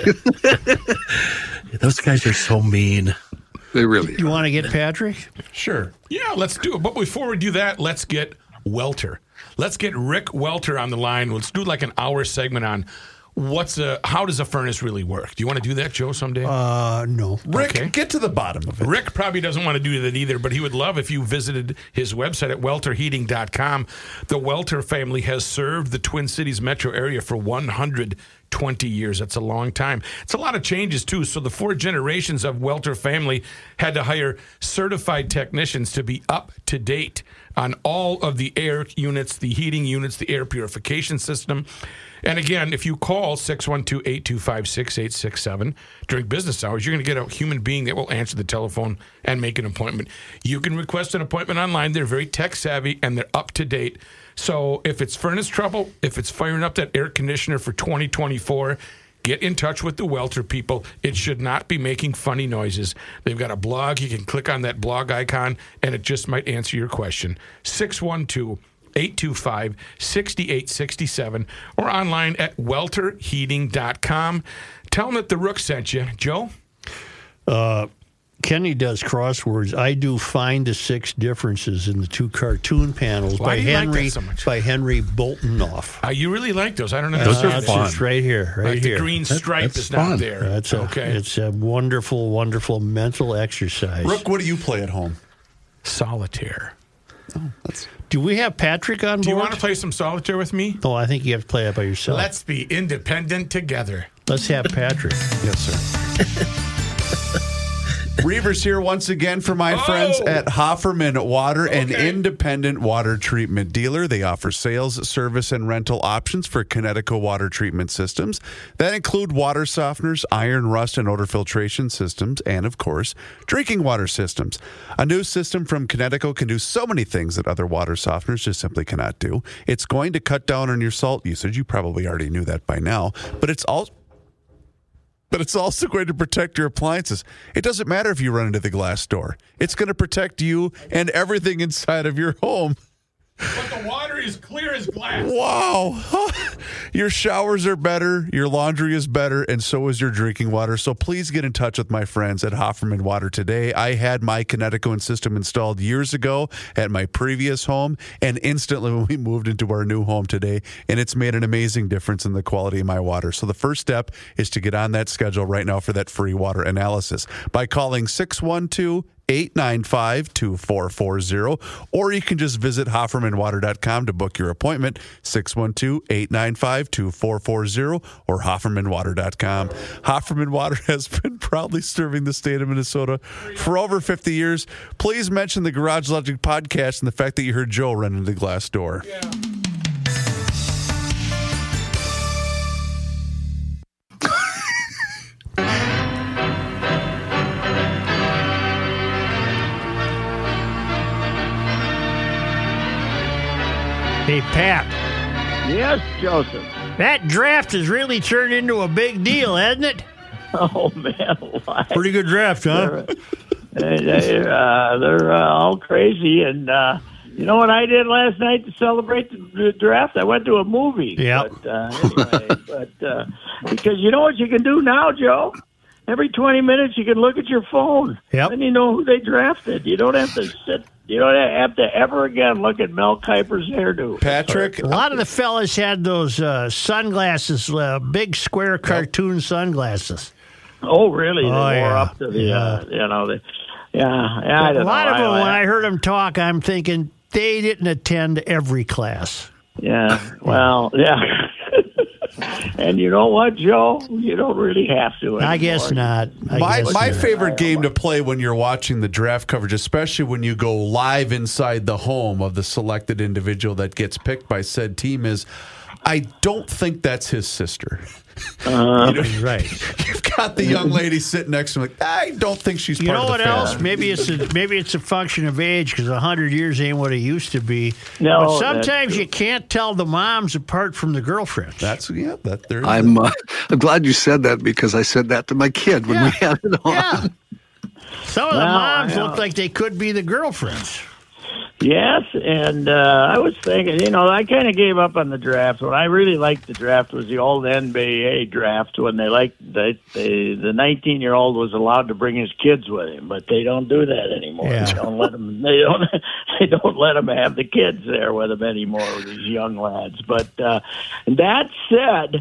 Speaker 4: Those guys are so mean.
Speaker 6: They really are.
Speaker 2: You want to get Patrick?
Speaker 5: Sure. Yeah, let's do it. But before we do that, let's get Welter. Let's get Rick Welter on the line. Let's do like an hour segment on what's a how does a furnace really work. Do you want to do that, Joe, someday?
Speaker 2: Uh, no.
Speaker 1: Rick,
Speaker 5: Okay.
Speaker 1: get to the bottom of it.
Speaker 5: Rick probably doesn't want to do that either, but he would love if you visited his website at welter heating dot com. The Welter family has served the Twin Cities metro area for one hundred twenty years. That's a long time. It's a lot of changes, too. So the four generations of Welter family had to hire certified technicians to be up to date on all of the air units, the heating units, the air purification system. And again, if you call six one two, eight two five, six eight six seven during business hours, you're going to get a human being that will answer the telephone and make an appointment. You can request an appointment online. They're very tech savvy and they're up to date. So if it's furnace trouble, if it's firing up that air conditioner for twenty twenty-four, get in touch with the Welter people. It should not be making funny noises. They've got a blog. You can click on that blog icon, and it just might answer your question. six one two, eight two five, six eight six seven or online at welter heating dot com. Tell them that the Rook sent you. Joe?
Speaker 2: Uh, Kenny does crosswords. I do find the six differences in the two cartoon panels
Speaker 5: Why
Speaker 2: by
Speaker 5: do you like
Speaker 2: Henry
Speaker 5: that so much?
Speaker 2: by Henry Boltonoff.
Speaker 5: Uh, you really like those. I don't know.
Speaker 4: Those are
Speaker 2: That's
Speaker 4: fun.
Speaker 2: just right here, right
Speaker 5: like
Speaker 2: here.
Speaker 5: the green stripe
Speaker 4: that's
Speaker 5: is
Speaker 4: fun.
Speaker 5: not there.
Speaker 2: That's a,
Speaker 5: okay.
Speaker 2: It's a wonderful, wonderful mental exercise.
Speaker 1: Rook, what do you play at home?
Speaker 5: Solitaire.
Speaker 2: Do we have Patrick on board?
Speaker 5: Do you want to play some solitaire with me?
Speaker 2: No, I think you have to play it by yourself.
Speaker 5: Let's be independent together.
Speaker 2: Let's have Patrick.
Speaker 1: Yes, sir. Reavers here once again for my
Speaker 5: Oh!
Speaker 1: friends at Hofferman Water, an
Speaker 5: Okay.
Speaker 1: independent water treatment dealer. They offer sales, service, and rental options for Connecticut water treatment systems that include water softeners, iron, rust, and odor filtration systems, and, of course, drinking water systems. A new system from Connecticut can do so many things that other water softeners just simply cannot do. It's going to cut down on your salt usage. You probably already knew that by now, but it's also But it's also going to protect your appliances. It doesn't matter if you run into the glass door. It's going to protect you and everything inside of your home.
Speaker 5: But the water is clear as glass.
Speaker 1: Wow. Your showers are better, your laundry is better, and so is your drinking water. So please get in touch with my friends at Hofferman Water today. I had my Connecticut system installed years ago at my previous home, and instantly when we moved into our new home today, and it's made an amazing difference in the quality of my water. So the first step is to get on that schedule right now for that free water analysis by calling six one two, eight nine five, two four four zero, or you can just visit hofferman water dot com to book your appointment, six one two, eight nine five, two four four zero or hofferman water dot com. Hofferman Water has been proudly serving the state of Minnesota for over fifty years. Please mention the Garage Logic podcast and the fact that you heard Joe run into the glass door.
Speaker 5: Yeah.
Speaker 2: Hey, Pat,
Speaker 11: Yes, Joseph.
Speaker 2: that draft has really turned into a big deal, hasn't it?
Speaker 11: Oh, man. Why?
Speaker 2: Pretty good draft, huh?
Speaker 11: They're, they're, uh, they're uh, all crazy. And uh, you know what I did last night to celebrate the, the draft? I went to a movie.
Speaker 2: Yep.
Speaker 11: But, uh, anyway, but, uh, because you know what you can do now, Joe? Every twenty minutes you can look at your phone.
Speaker 2: Yep.
Speaker 11: Then you know who they drafted. You don't have to sit. You don't have to ever again look at Mel Kiper's hairdo.
Speaker 1: Patrick,
Speaker 2: A lot of the fellas had those uh, sunglasses, uh, big square cartoon sunglasses.
Speaker 11: Oh, really? They
Speaker 2: Oh,
Speaker 11: wore
Speaker 2: yeah.
Speaker 11: up to the,
Speaker 2: Yeah.
Speaker 11: uh, you know, the, yeah, yeah. I
Speaker 2: A
Speaker 11: don't
Speaker 2: lot
Speaker 11: know.
Speaker 2: of them,
Speaker 11: I-
Speaker 2: when
Speaker 11: I-
Speaker 2: I heard them talk, I'm thinking they didn't attend every class.
Speaker 11: Yeah, well, yeah. And you know what, Joe? You don't really have to anymore.
Speaker 2: I guess not. I
Speaker 1: My
Speaker 2: guess
Speaker 1: my
Speaker 2: not.
Speaker 1: favorite game to play when you're watching the draft coverage, especially when you go live inside the home of the selected individual that gets picked by said team, is I don't think that's his sister.
Speaker 11: Uh,
Speaker 2: you know, right.
Speaker 1: You've got the young lady sitting next to him. Like, I don't think she's
Speaker 2: You
Speaker 1: part
Speaker 2: know
Speaker 1: of
Speaker 2: what
Speaker 1: the family.
Speaker 2: else? Maybe it's a, maybe it's a function of age because a hundred years ain't what it used to be.
Speaker 11: No,
Speaker 2: but sometimes
Speaker 11: that's true.
Speaker 2: you can't tell the moms apart from the girlfriends.
Speaker 1: That's yeah. That there.
Speaker 6: I'm uh, I'm glad you said that because I said that to my kid when
Speaker 2: Yeah.
Speaker 6: we had it on.
Speaker 2: Yeah. Some of the
Speaker 11: Well,
Speaker 2: moms
Speaker 11: I know.
Speaker 2: look like they could be the girlfriends.
Speaker 11: Yes, and uh, I was thinking, you know, I kind of gave up on the draft. What I really liked the draft was the old N B A draft when they liked they, they, the nineteen-year-old was allowed to bring his kids with him, but they don't do that anymore.
Speaker 2: Yeah.
Speaker 11: They don't let them. They don't. They don't let them have the kids there with them anymore. With these young lads. But uh, that said,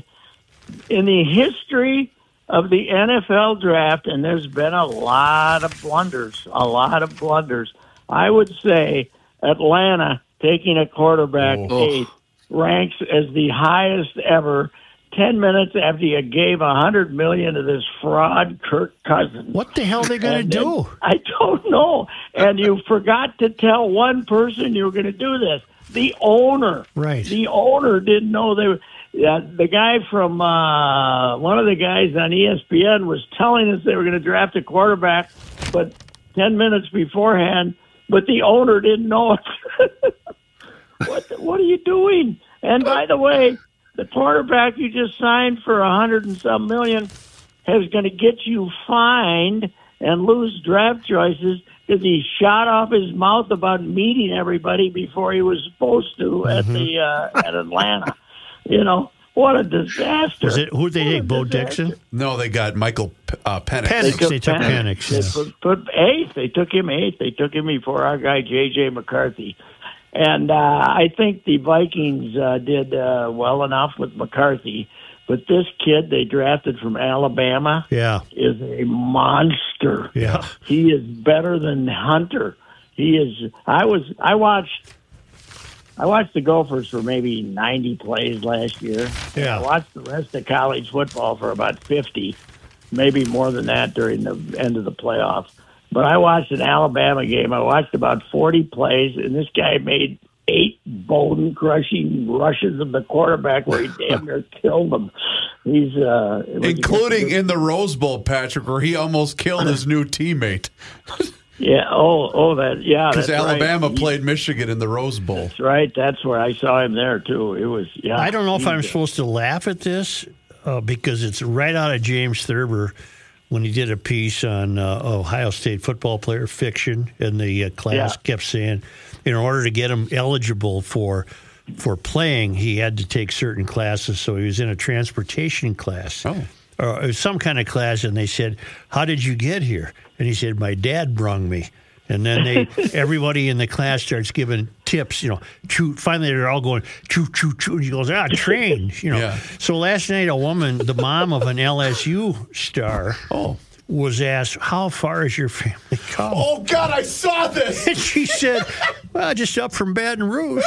Speaker 11: in the history of the N F L draft, and there's been a lot of blunders, a lot of blunders. I would say Atlanta taking a quarterback
Speaker 1: Oh.
Speaker 11: eighth ranks as the highest ever. Ten minutes after you gave a hundred million to this fraud, Kirk Cousins.
Speaker 2: What the hell are they going
Speaker 11: And
Speaker 2: to
Speaker 11: then-
Speaker 2: do?
Speaker 11: I don't know. And you forgot to tell one person you were going to do this. The owner.
Speaker 2: Right.
Speaker 11: The owner didn't know they were. Yeah, the guy from uh, one of the guys on E S P N was telling us they were going to draft a quarterback, but ten minutes beforehand. But the owner didn't know it. what the, What are you doing? And by the way, the quarterback you just signed for a hundred and some million is going to get you fined and lose draft choices because he shot off his mouth about meeting everybody before he was supposed to
Speaker 2: Mm-hmm.
Speaker 11: at the uh, at Atlanta. You know, what a disaster!
Speaker 2: Was it who'd they
Speaker 11: What a
Speaker 2: take? Bo
Speaker 11: disaster.
Speaker 2: Dixon?
Speaker 1: No, they got Michael uh, Penix.
Speaker 2: Penix. They took
Speaker 11: Penix.
Speaker 2: Penix,
Speaker 11: They
Speaker 2: yeah.
Speaker 11: put, put eighth. They took him eighth. They took him before our guy J J McCarthy. And uh, I think the Vikings uh, did uh, well enough with McCarthy. But this kid they drafted from Alabama
Speaker 2: Yeah.
Speaker 11: is a monster.
Speaker 2: Yeah.
Speaker 11: He is better than Hunter. He is. I was. I watched. I watched the Gophers for maybe ninety plays last year.
Speaker 2: Yeah.
Speaker 11: I watched the rest of college football for about fifty, maybe more than that during the end of the playoffs. But I watched an Alabama game. I watched about forty plays, and this guy made eight bone-crushing rushes of the quarterback where he damn near killed him. He's uh, it was-
Speaker 1: Including in the Rose Bowl, Patrick, where he almost killed his new teammate.
Speaker 11: yeah. Oh, oh, that yeah.
Speaker 1: Because
Speaker 11: that's right.
Speaker 1: Alabama
Speaker 11: He-
Speaker 1: played Michigan in the Rose Bowl.
Speaker 11: That's right. That's where I saw him there too. It was yeah.
Speaker 2: I don't know if
Speaker 11: he's
Speaker 2: I'm
Speaker 11: a-
Speaker 2: supposed to laugh at this uh, because it's right out of James Thurber when he did a piece on uh, Ohio State football player fiction, and the uh, class
Speaker 11: Yeah.
Speaker 2: kept saying, in order to get him eligible for for playing, he had to take certain classes. So he was in a transportation class.
Speaker 1: Oh.
Speaker 2: Or it was some kind of class, and they said, "How did you get here?" And he said, "My dad brung me." And then they, everybody in the class starts giving tips, you know, choo. Finally, they're all going, choo, choo, choo. And he goes, ah, train, you know.
Speaker 1: Yeah.
Speaker 2: So last night, a woman, the mom of an L S U star,
Speaker 1: Oh.
Speaker 2: was asked, how far has your family come?
Speaker 1: Oh, God, I saw this.
Speaker 2: And she said, well, just up from Baton Rouge.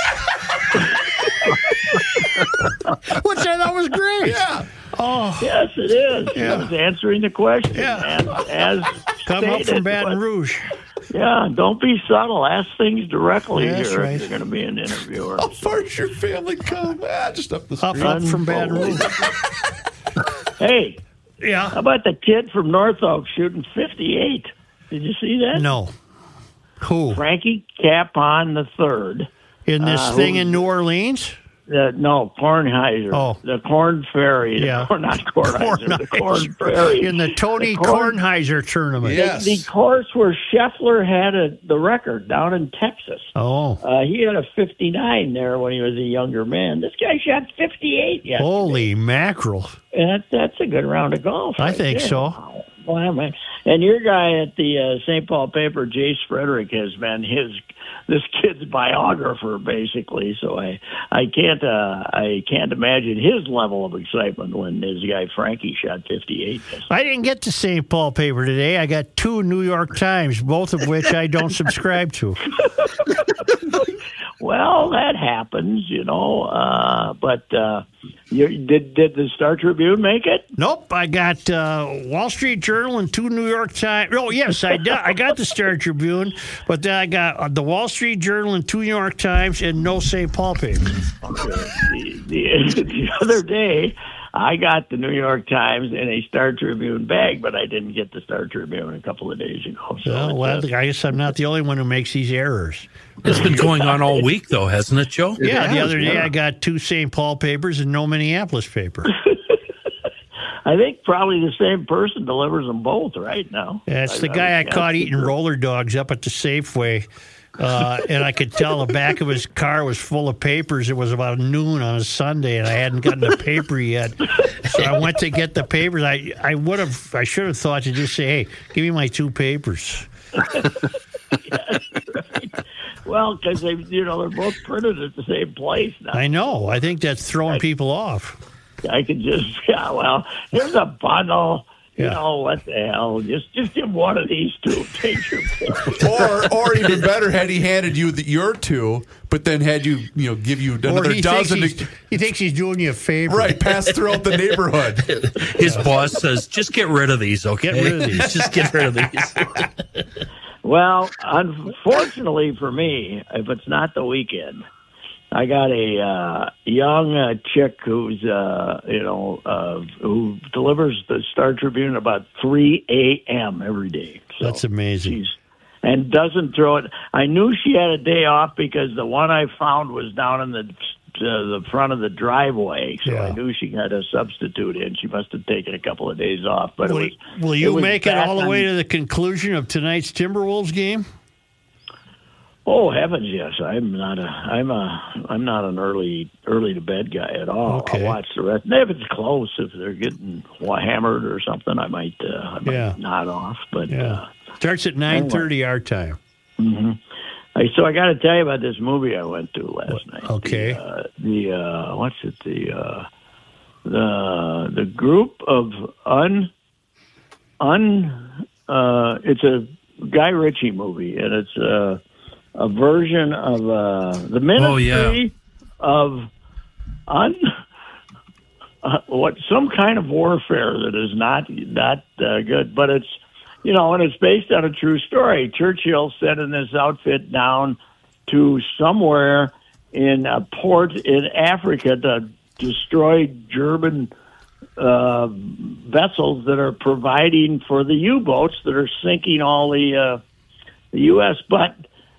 Speaker 2: Which I thought was great.
Speaker 1: Yeah.
Speaker 2: Oh,
Speaker 11: Yes, it is.
Speaker 2: Yeah.
Speaker 11: He was answering the question.
Speaker 2: Yeah.
Speaker 11: And as
Speaker 2: come up
Speaker 11: stated,
Speaker 2: from Baton
Speaker 11: but-
Speaker 2: Rouge.
Speaker 11: Yeah, don't be subtle. Ask things directly
Speaker 2: Yeah, that's
Speaker 11: here
Speaker 2: right.
Speaker 11: if you're going to be an interviewer.
Speaker 1: How far's your family come? Ah, just up the
Speaker 2: Up,
Speaker 1: street.
Speaker 2: up from Baton Rouge.
Speaker 11: Hey,
Speaker 2: Yeah.
Speaker 11: how about the kid from North Oak shooting fifty-eight? Did you see that?
Speaker 2: No. Who?
Speaker 11: Frankie Capon the third.
Speaker 2: In this
Speaker 11: Uh,
Speaker 2: thing
Speaker 11: who-
Speaker 2: in New Orleans?
Speaker 11: Uh, no, Kornheiser.
Speaker 2: Oh.
Speaker 11: The Corn Ferry.
Speaker 2: Yeah.
Speaker 11: The, not Kornheiser. The Corn Ferry.
Speaker 2: In the Tony
Speaker 11: The Corn-
Speaker 2: Kornheiser tournament.
Speaker 1: Yes.
Speaker 11: The course where Scheffler had a, the record down in Texas.
Speaker 2: Oh.
Speaker 11: Uh, he had a fifty-nine there when he was a younger man. This guy shot fifty-eight yesterday.
Speaker 2: Holy mackerel.
Speaker 11: And that's, that's a good round of golf.
Speaker 2: I
Speaker 11: right
Speaker 2: think
Speaker 11: there.
Speaker 2: so.
Speaker 11: Wow. Wow, man. And your guy at the uh, Saint Paul paper, Jace Frederick, has been his this kid's biographer, basically. So I I can't uh, I can't imagine his level of excitement when his guy Frankie shot fifty-eight.
Speaker 2: I didn't get the Saint Paul paper today. I got two New York Times, both of which I don't subscribe to.
Speaker 11: Well, that happens, you know. Uh, but uh, You, did did the Star Tribune make it?
Speaker 2: Nope, I got uh, Wall Street Journal and two New York Times. Oh, yes, I did. I got the Star Tribune, but then I got uh, the Wall Street Journal and two New York Times and no Saint Paul paper.
Speaker 11: Okay. The, the, the other day, I got the New York Times in a Star Tribune bag, but I didn't get the Star Tribune a couple of days ago. So
Speaker 2: Oh, well, I guess I'm not the only one who makes these errors.
Speaker 4: It's been going on all week, though, hasn't it, Joe?
Speaker 2: Yeah,
Speaker 11: It
Speaker 2: the
Speaker 11: has,
Speaker 2: other day
Speaker 11: yeah.
Speaker 2: I got two Saint Paul papers and no Minneapolis paper.
Speaker 11: I think probably the same person delivers them both right now.
Speaker 2: Yeah, it's the guy I caught eating roller dogs up at the Safeway. Uh, and I could tell the back of his car was full of papers. It was about noon on a Sunday, and I hadn't gotten the paper yet. So I went to get the papers. I, I would have, I should have thought to just say, "Hey, give me my two papers."
Speaker 11: Yes, right. Well, because they, you know, they're both printed at the same place now.
Speaker 2: I know. I think that's throwing people off.
Speaker 11: I could just, yeah. Well, here's a bundle. You
Speaker 2: Yeah.
Speaker 11: know what the hell? Just just give one of these two. Take your pick.
Speaker 1: Or, or even better, had he handed you the, your two, but then had you, you know, give you
Speaker 2: Or
Speaker 1: another
Speaker 2: he
Speaker 1: dozen.
Speaker 2: thinks,
Speaker 1: To,
Speaker 2: he's, he thinks he's doing you a favor.
Speaker 1: right, pass throughout the neighborhood.
Speaker 4: His boss says, just get rid of these, okay?
Speaker 2: Get rid of these.
Speaker 4: Just get rid of these.
Speaker 11: Well, unfortunately for me, if it's not the weekend, I got a uh, young uh, chick who's, uh, you know, uh, who delivers the Star Tribune about three a.m. every day. So
Speaker 2: That's amazing.
Speaker 11: she's and doesn't throw it. I knew she had a day off because the one I found was down in the uh, the front of the driveway, so
Speaker 2: Yeah.
Speaker 11: I knew she had a substitute in. She must have taken a couple of days off, but
Speaker 2: Will,
Speaker 11: it was.
Speaker 2: will you
Speaker 11: was
Speaker 2: make it
Speaker 11: back
Speaker 2: all the
Speaker 11: on-
Speaker 2: way to the conclusion of tonight's Timberwolves game?
Speaker 11: Oh heavens, yes! I'm not a I'm a I'm not an early early to bed guy at all.
Speaker 2: Okay.
Speaker 11: I'll watch the rest. And if it's close, if they're getting hammered or something, I might uh, I might
Speaker 2: Yeah.
Speaker 11: nod off. But
Speaker 2: Yeah.
Speaker 11: uh,
Speaker 2: Starts at nine thirty our time.
Speaker 11: hmm I, so I got to tell you about this movie I went to last night.
Speaker 2: Okay.
Speaker 11: The, uh, the uh, what's it? The uh, the the group of un un. Uh, it's a Guy Ritchie movie, and it's uh, a version of uh, the Ministry
Speaker 4: Oh, yeah.
Speaker 11: of un. Uh, what some kind of warfare that is not not uh, good, but it's you know, and it's based on a true story. Churchill sending this outfit down to somewhere in a port in Africa to destroy German uh, vessels that are providing for the U-boats that are sinking all the uh, the U S. But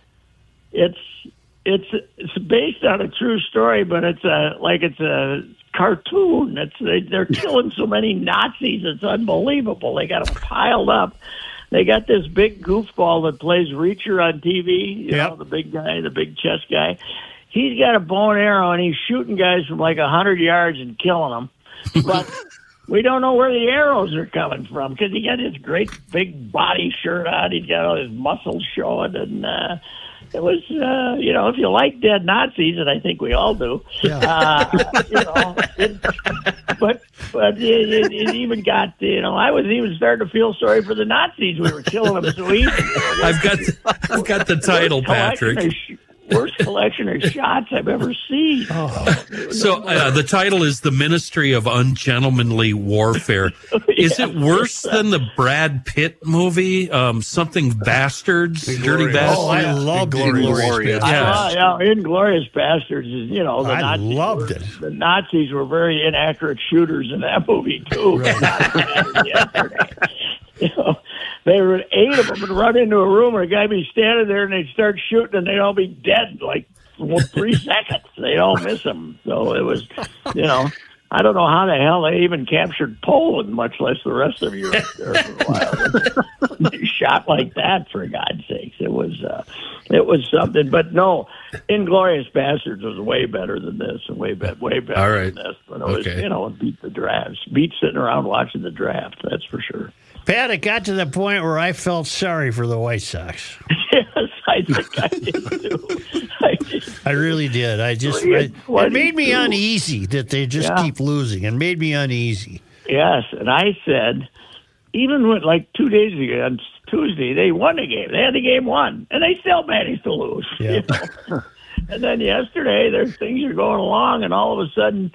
Speaker 11: it's it's it's based on a true story, but it's a like it's a cartoon. It's they, they're killing so many Nazis. It's unbelievable. They got them piled up. They got this big goofball that plays Reacher on T V. You
Speaker 2: Yep.
Speaker 11: know, the big guy, the big chest guy. He's got a bow and arrow, and he's shooting guys from like a hundred yards and killing them. But we don't know where the arrows are coming from because he got his great big body shirt on. He's got all his muscles showing, and uh, it was, uh, you know, if you like dead Nazis, and I think we all do, uh, you know, it, but but it, it, it even got, you know, I was even starting to feel sorry for the Nazis. We were killing them so easy.
Speaker 4: I've got the, I've got the title, Patrick.
Speaker 11: Worst collection of shots I've ever seen.
Speaker 4: So uh, the title is The Ministry of Ungentlemanly Warfare. Is it worse than the Brad Pitt movie, um, something Bastards, Dirty
Speaker 1: Inglourious.
Speaker 4: Bastards?
Speaker 2: Oh, I loved
Speaker 1: Inglorious.
Speaker 2: it.
Speaker 4: Yeah.
Speaker 11: Uh, yeah, Inglorious Bastards is, you know, the
Speaker 2: I
Speaker 11: Nazis
Speaker 2: loved
Speaker 11: were,
Speaker 2: it.
Speaker 11: The Nazis were very inaccurate shooters in that movie too. Not as bad as yesterday. You know, they were eight of them would run into a room and a guy be standing there and they'd start shooting and they'd all be dead in like well, three seconds. They'd all miss him. So it was, you know, I don't know how the hell they even captured Poland, much less the rest of Europe there for a while. They shot like that, for God's sakes. It was, uh, it was something. But no, Inglorious Bastards was way better than this, and way better, way better
Speaker 4: All right.
Speaker 11: than this. But it was,
Speaker 4: Okay.
Speaker 11: you know, it beat the drafts, beat sitting around watching the draft. That's for sure.
Speaker 2: Pat, it got to the point where I felt sorry for the White Sox.
Speaker 11: Yes, I think I did too. I did.
Speaker 2: I really did. I just
Speaker 11: Three
Speaker 2: I,
Speaker 11: and
Speaker 2: it made me
Speaker 11: twenty-two.
Speaker 2: uneasy that they just
Speaker 11: Yeah.
Speaker 2: keep losing. It made me uneasy.
Speaker 11: Yes, and I said, even with like two days ago on Tuesday, they won the game. They had the game won, and they still managed to lose.
Speaker 2: Yeah.
Speaker 11: You know? And then yesterday, there's things are going along, and all of a sudden,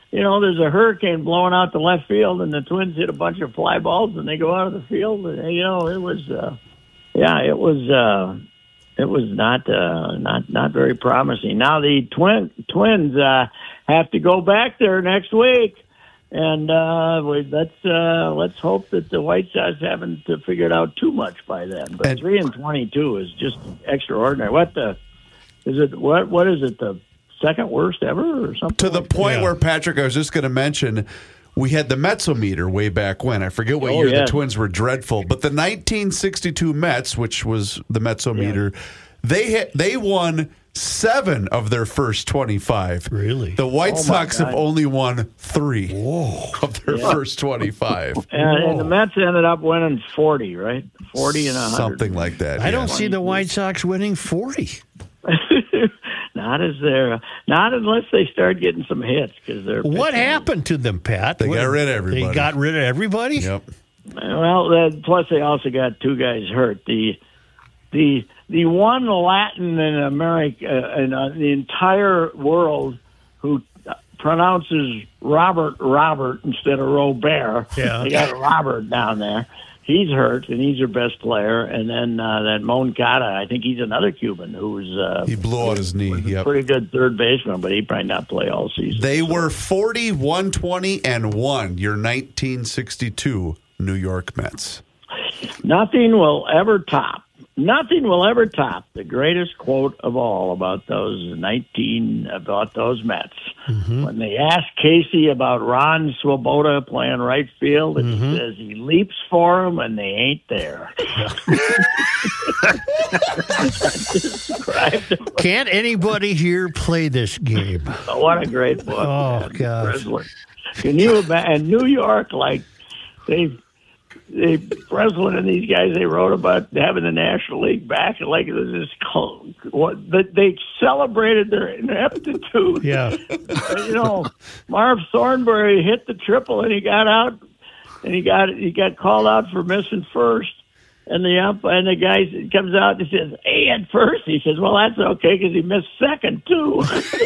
Speaker 11: you know, there's a hurricane blowing out the left field, and the Twins hit a bunch of fly balls, and they go out of the field. And, you know, it was, uh, yeah, it was, uh, it was not, uh, not, not very promising. Now the twin Twins uh, have to go back there next week, and uh, we, let's uh, let's hope that the White Sox haven't uh, figured out too much by then. But
Speaker 1: and,
Speaker 11: three and twenty-two is just extraordinary. What the is it? What what is it? The second worst ever, or something?
Speaker 1: To the
Speaker 11: like
Speaker 1: point
Speaker 2: Yeah.
Speaker 1: where, Patrick, I was just going to mention, we had the Metsometer way back when. I forget what
Speaker 11: Oh,
Speaker 1: year
Speaker 11: yes.
Speaker 1: the Twins were dreadful, but the nineteen sixty-two Mets, which was the Metsometer, they hit, they won seven of their first twenty-five.
Speaker 2: Really?
Speaker 1: The White
Speaker 11: Oh, my
Speaker 1: Sox have
Speaker 11: God.
Speaker 1: only won three of their
Speaker 11: Yeah.
Speaker 1: first twenty-five.
Speaker 11: And, and the Mets ended up winning forty, right? Forty and a hundred.
Speaker 1: Something like that.
Speaker 2: I
Speaker 1: yeah.
Speaker 2: don't see the White Sox winning forty.
Speaker 11: Not as they're not unless they start getting some hits because they're.
Speaker 2: What
Speaker 11: pitching.
Speaker 2: happened to them, Pat?
Speaker 1: They
Speaker 2: What-
Speaker 1: got rid of everybody.
Speaker 2: They got rid of everybody?
Speaker 1: Yep.
Speaker 11: Well, uh, plus they also got two guys hurt. The the the one Latin in America uh, in uh, the entire world who pronounces Robert Robert instead of Robert.
Speaker 2: Yeah.
Speaker 11: They got Robert down there. He's hurt, and he's their best player. And then uh, that Moncada, I think he's another Cuban who's uh,
Speaker 1: He blew out his knee. Yep.
Speaker 11: pretty good third baseman, but he probably not play all season.
Speaker 1: They were forty, one twenty, and one. Your nineteen sixty-two New York Mets.
Speaker 11: Nothing will ever top. Nothing will ever top the greatest quote of all about those nineteen about those Mets.
Speaker 2: Mm-hmm.
Speaker 11: When they asked Casey about Ron Swoboda playing right field, and
Speaker 2: Mm-hmm.
Speaker 11: he says he leaps for him and they ain't there. Described him.
Speaker 2: Can't anybody here play this game?
Speaker 11: Oh, what a great book!
Speaker 2: Oh,
Speaker 11: man.
Speaker 2: gosh.
Speaker 11: Breslin. Can you imagine? And New York, like they. They, Breslin and these guys, they wrote about having the National League back, and like this, what they celebrated their ineptitude.
Speaker 2: Yeah.
Speaker 11: You know, Marv Thornberry hit the triple, and he got out, and he got he got called out for missing first. And the ump and the guy comes out and he says, "Hey, at first," he says, "Well, that's okay because he missed second too."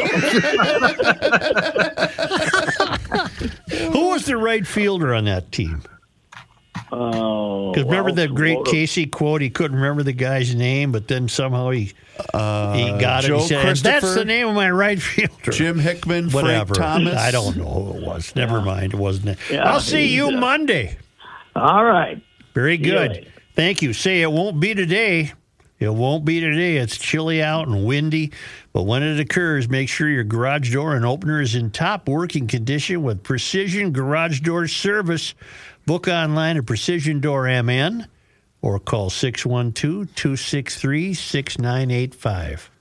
Speaker 2: Who was the right fielder on that team?
Speaker 11: Oh,
Speaker 2: Because remember
Speaker 11: well,
Speaker 2: the great
Speaker 11: Swoboda-
Speaker 2: Casey quote? He couldn't remember the guy's name, but then somehow he uh, he got
Speaker 1: Joe
Speaker 2: it. He said, "And that's
Speaker 1: Christopher?
Speaker 2: the name of my right fielder."
Speaker 1: Jim Hickman,
Speaker 2: Whatever.
Speaker 1: Frank Thomas.
Speaker 2: I don't know who it was. Never mind. It wasn't it.
Speaker 11: Yeah,
Speaker 2: I'll see
Speaker 11: he's,
Speaker 2: you
Speaker 11: uh,
Speaker 2: Monday.
Speaker 11: All right.
Speaker 2: Very
Speaker 11: See you
Speaker 2: good.
Speaker 11: later.
Speaker 2: Thank you. Say it won't be today. It won't be today. It's chilly out and windy. But when it occurs, make sure your garage door and opener is in top working condition with Precision Garage Door Service. Book online at Precision Door M N or call six one two, two six three, six nine eight five.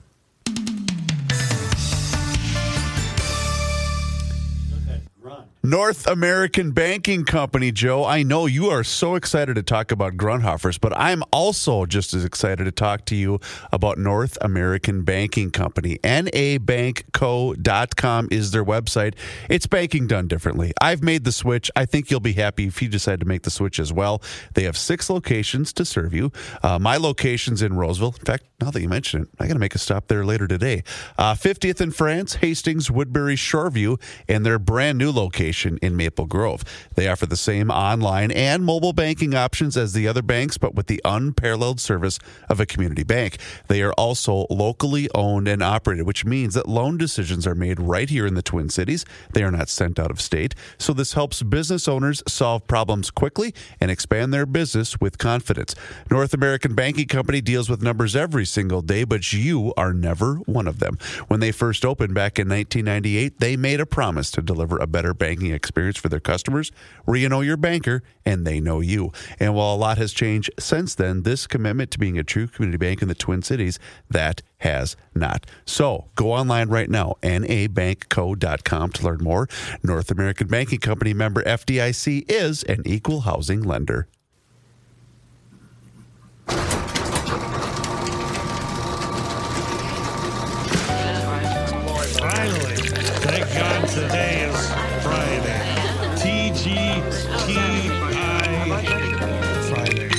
Speaker 1: North American Banking Company, Joe. I know you are so excited to talk about Grunhoffers, but I'm also just as excited to talk to you about North American Banking Company. N A bank co dot com is their website. It's banking done differently. I've made the switch. I think you'll be happy if you decide to make the switch as well. They have six locations to serve you. Uh, my location's in Roseville. In fact, now that you mention it, I got to make a stop there later today. Uh, fiftieth in France, Hastings, Woodbury, Shoreview, and their brand new location in Maple Grove. They offer the same online and mobile banking options as the other banks, but with the unparalleled service of a community bank. They are also locally owned and operated, which means that loan decisions are made right here in the Twin Cities. They are not sent out of state. So this helps business owners solve problems quickly and expand their business with confidence. North American Banking Company deals with numbers every single day, but you are never one of them. When they first opened back in nineteen ninety-eight, they made a promise to deliver a better banking experience for their customers, where you know your banker and they know you. And while a lot has changed since then, this commitment to being a true community bank in the Twin Cities, that has not. So go online right now, N A bank co dot com, to learn more. North American Banking Company, member F D I C, is an equal housing lender.
Speaker 7: Finally, thank God today is Friday. T G T I Friday.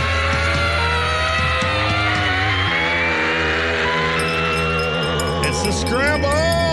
Speaker 7: It's the Scramble!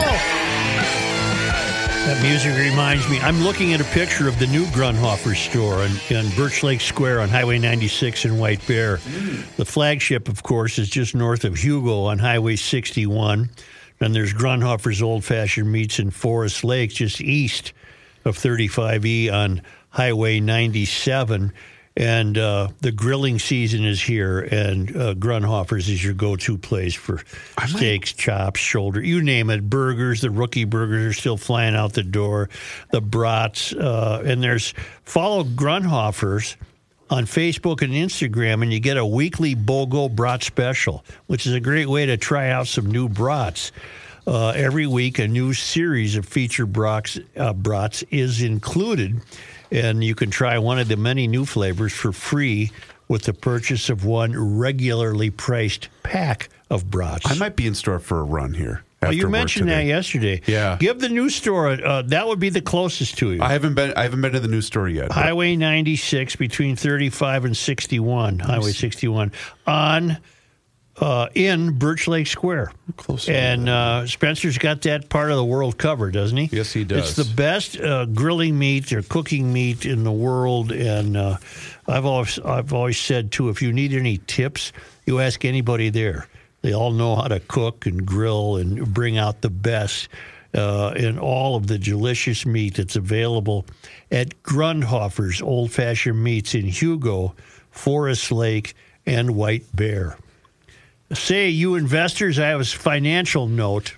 Speaker 2: That music reminds me, I'm looking at a picture of the new Grunhofer store in, in Birch Lake Square on Highway ninety-six in White Bear. Mm. The flagship, of course, is just north of Hugo on Highway sixty-one. And there's Grunhofer's Old Fashioned Meats in Forest Lake, just east of thirty-five E on Highway ninety-seven. And uh, the grilling season is here, and uh, Grunhofer's is your go-to place for steaks, chops, shoulder, you name it, burgers. The rookie burgers are still flying out the door, the brats. Uh, and there's follow Grunhofer's on Facebook and Instagram, and you get a weekly BOGO brat special, which is a great way to try out some new brats. Uh, every week, a new series of featured brats, uh, brats is included. And you can try one of the many new flavors for free with the purchase of one regularly priced pack of brats.
Speaker 1: I might be in store for a run here.
Speaker 2: Well, you mentioned that yesterday.
Speaker 1: Yeah.
Speaker 2: Give the new store, uh, that would be the closest to you.
Speaker 1: I haven't been I haven't been to the new store yet.
Speaker 2: Highway ninety-six between thirty-five and sixty-one, nice. Highway sixty-one, on uh, in Birch Lake Square.
Speaker 1: Close.
Speaker 2: And uh, Spencer's got that part of the world covered, doesn't he?
Speaker 1: Yes, he does.
Speaker 2: It's the best uh, grilling meat or cooking meat in the world, and uh, I've always I've always said too, if you need any tips, you ask anybody there. They all know how to cook and grill and bring out the best uh, in all of the delicious meat that's available at Grunhofer's Old Fashioned Meats in Hugo, Forest Lake, and White Bear. Say, you investors, I have a financial note.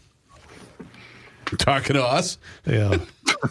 Speaker 1: Talking to us?
Speaker 2: Yeah.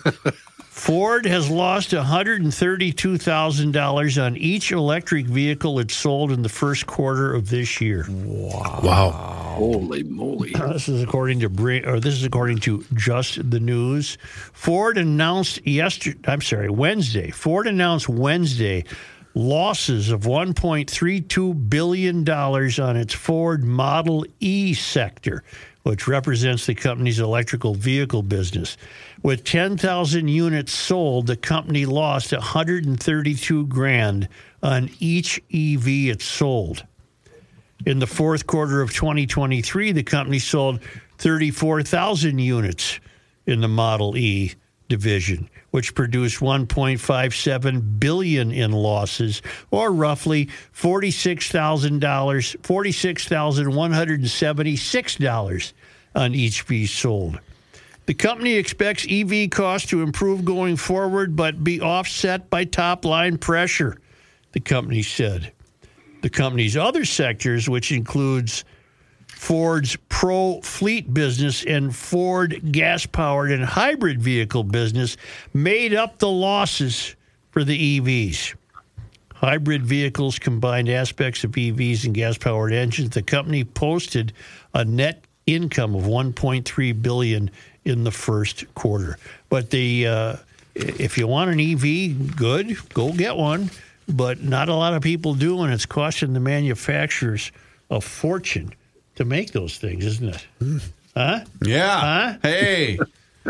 Speaker 2: Ford has lost one hundred thirty-two thousand dollars on each electric vehicle it sold in the first quarter of this year.
Speaker 1: Wow.
Speaker 4: Wow.
Speaker 6: Holy moly.
Speaker 2: Uh, this is according to or this is according to Just the News. Ford announced yesterday, I'm sorry, Wednesday. Ford announced Wednesday losses of one point three two billion dollars on its Ford Model E sector, which represents the company's electrical vehicle business. With ten thousand units sold, the company lost one hundred thirty-two grand on each E V it sold. In the fourth quarter of twenty twenty-three, the company sold thirty-four thousand units in the Model E division, which produced one point five seven billion dollars in losses, or roughly forty-six thousand dollars, forty-six thousand one hundred seventy-six dollars on each piece sold. The company expects E V costs to improve going forward, but be offset by top-line pressure, the company said. The company's other sectors, which includes Ford's Pro Fleet business and Ford gas-powered and hybrid vehicle business, made up the losses for the E Vs. Hybrid vehicles combined aspects of E Vs and gas-powered engines. The company posted a net income of one point three billion dollars in the first quarter. But the uh, if you want an E V, good, go get one. But not a lot of people do, and it's costing the manufacturers a fortune to make those things, isn't it? Mm. Huh?
Speaker 1: Yeah.
Speaker 2: Huh?
Speaker 1: Hey.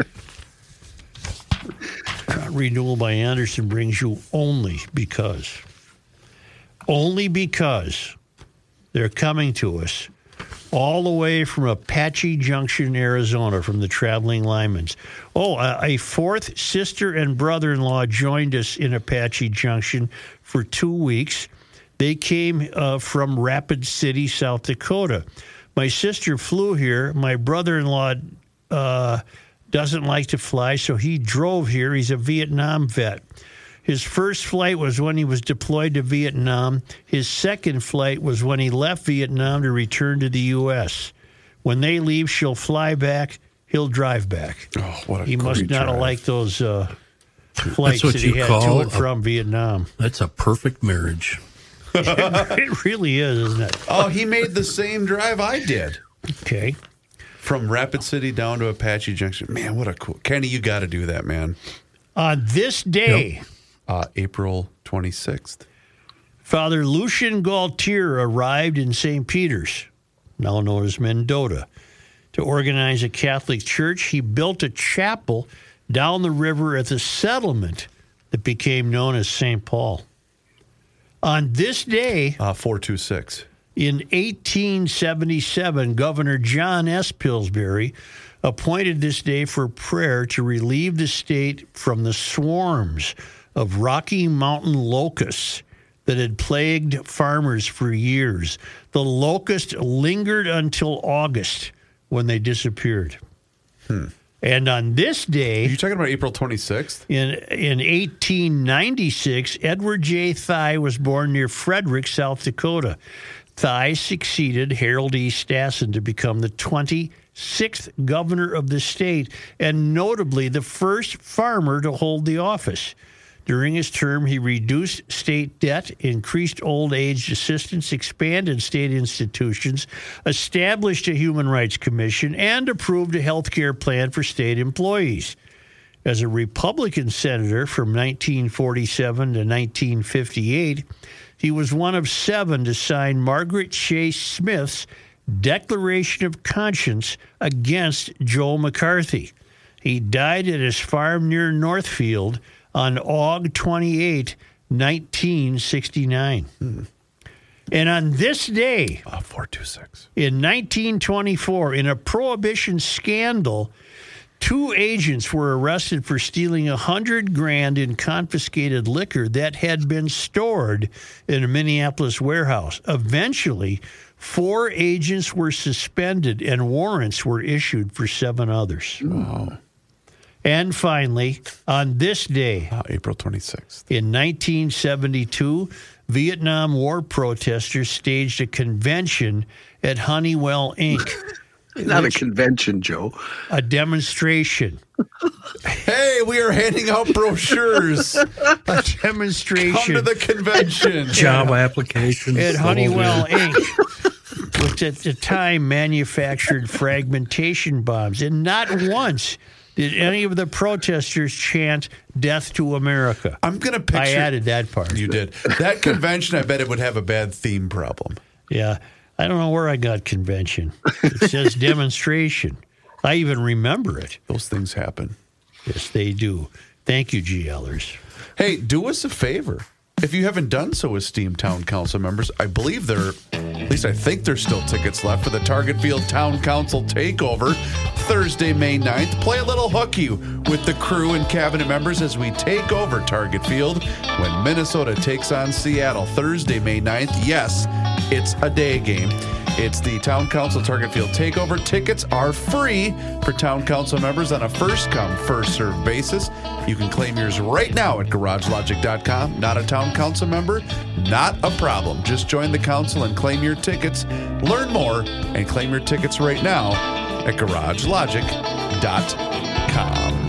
Speaker 2: Renewal by Anderson brings you only because, only because they're coming to us all the way from Apache Junction, Arizona, from the Traveling Lymans. Oh, a, a fourth sister and brother-in-law joined us in Apache Junction for two weeks. They came uh, from Rapid City, South Dakota. My sister flew here. My brother-in-law uh, doesn't like to fly, so he drove here. He's a Vietnam vet. His first flight was when he was deployed to Vietnam. His second flight was when he left Vietnam to return to the U S. When they leave, she'll fly back. He'll drive back.
Speaker 1: Oh, what a
Speaker 2: He must not
Speaker 1: drive.
Speaker 2: have liked those uh, flights
Speaker 4: what
Speaker 2: that he
Speaker 4: you
Speaker 2: had
Speaker 4: call
Speaker 2: to and
Speaker 4: a-
Speaker 2: from Vietnam.
Speaker 4: That's a perfect marriage.
Speaker 2: It really is, isn't it?
Speaker 1: Oh, he made the same drive I did.
Speaker 2: Okay.
Speaker 1: From Rapid City down to Apache Junction. Man, what a cool... Kenny, you got to do that, man.
Speaker 2: On this day...
Speaker 1: Yep. Uh, April twenty-sixth.
Speaker 2: Father Lucian Gaultier arrived in Saint Peter's, now known as Mendota, to organize a Catholic church. He built a chapel down the river at the settlement that became known as Saint Paul. On this day...
Speaker 1: Uh, four two six.
Speaker 2: In eighteen seventy-seven, Governor John S. Pillsbury appointed this day for prayer to relieve the state from the swarms of Rocky Mountain locusts that had plagued farmers for years. The locust lingered until August when they disappeared.
Speaker 1: Hmm.
Speaker 2: And on this day...
Speaker 1: Are you talking about April twenty-sixth?
Speaker 2: In, in eighteen ninety-six, Edward J. Thye was born near Frederick, South Dakota. Thye succeeded Harold E. Stassen to become the twenty-sixth governor of the state and notably the first farmer to hold the office. During his term, he reduced state debt, increased old age assistance, expanded state institutions, established a Human Rights Commission, and approved a health care plan for state employees. As a Republican senator from nineteen forty-seven to nineteen fifty-eight, he was one of seven to sign Margaret Chase Smith's Declaration of Conscience against Joe McCarthy. He died at his farm near Northfield on August twenty-eighth, nineteen sixty-nine. Hmm. And on this day,
Speaker 1: uh, four two six.
Speaker 2: In nineteen twenty-four, in a prohibition scandal, two agents were arrested for stealing a hundred grand in confiscated liquor that had been stored in a Minneapolis warehouse. Eventually, four agents were suspended and warrants were issued for seven others.
Speaker 1: Wow.
Speaker 2: And finally, on this day,
Speaker 1: uh, April twenty-sixth,
Speaker 2: in nineteen seventy-two, Vietnam War protesters staged a convention at Honeywell, Incorporated.
Speaker 6: Not a convention, Joe.
Speaker 2: A demonstration.
Speaker 1: Hey, we are handing out brochures.
Speaker 2: A demonstration.
Speaker 1: Come to the convention.
Speaker 4: Job applications.
Speaker 2: At Honeywell, Incorporated. Which at the time manufactured fragmentation bombs. And not once did any of the protesters chant "Death to America."
Speaker 1: I'm going to picture...
Speaker 2: I added that part.
Speaker 1: You did. That convention, I bet it would have a bad theme problem.
Speaker 2: Yeah. I don't know where I got convention. It says demonstration. I even remember it.
Speaker 1: Those things happen.
Speaker 2: Yes, they do. Thank you, GLers.
Speaker 1: Hey, do us a favor. If you haven't done so, esteemed town council members, I believe there, at least I think there's still tickets left for the Target Field Town Council Takeover, Thursday, May ninth. Play a little hooky with the crew and cabinet members as we take over Target Field when Minnesota takes on Seattle, Thursday, May ninth. Yes, it's a day game. It's the Town Council Target Field Takeover. Tickets are free for Town Council members on a first-come, first-served basis. You can claim yours right now at garage logic dot com. Not a Town Council member? Not a problem. Just join the council and claim your tickets. Learn more and claim your tickets right now at garage logic dot com.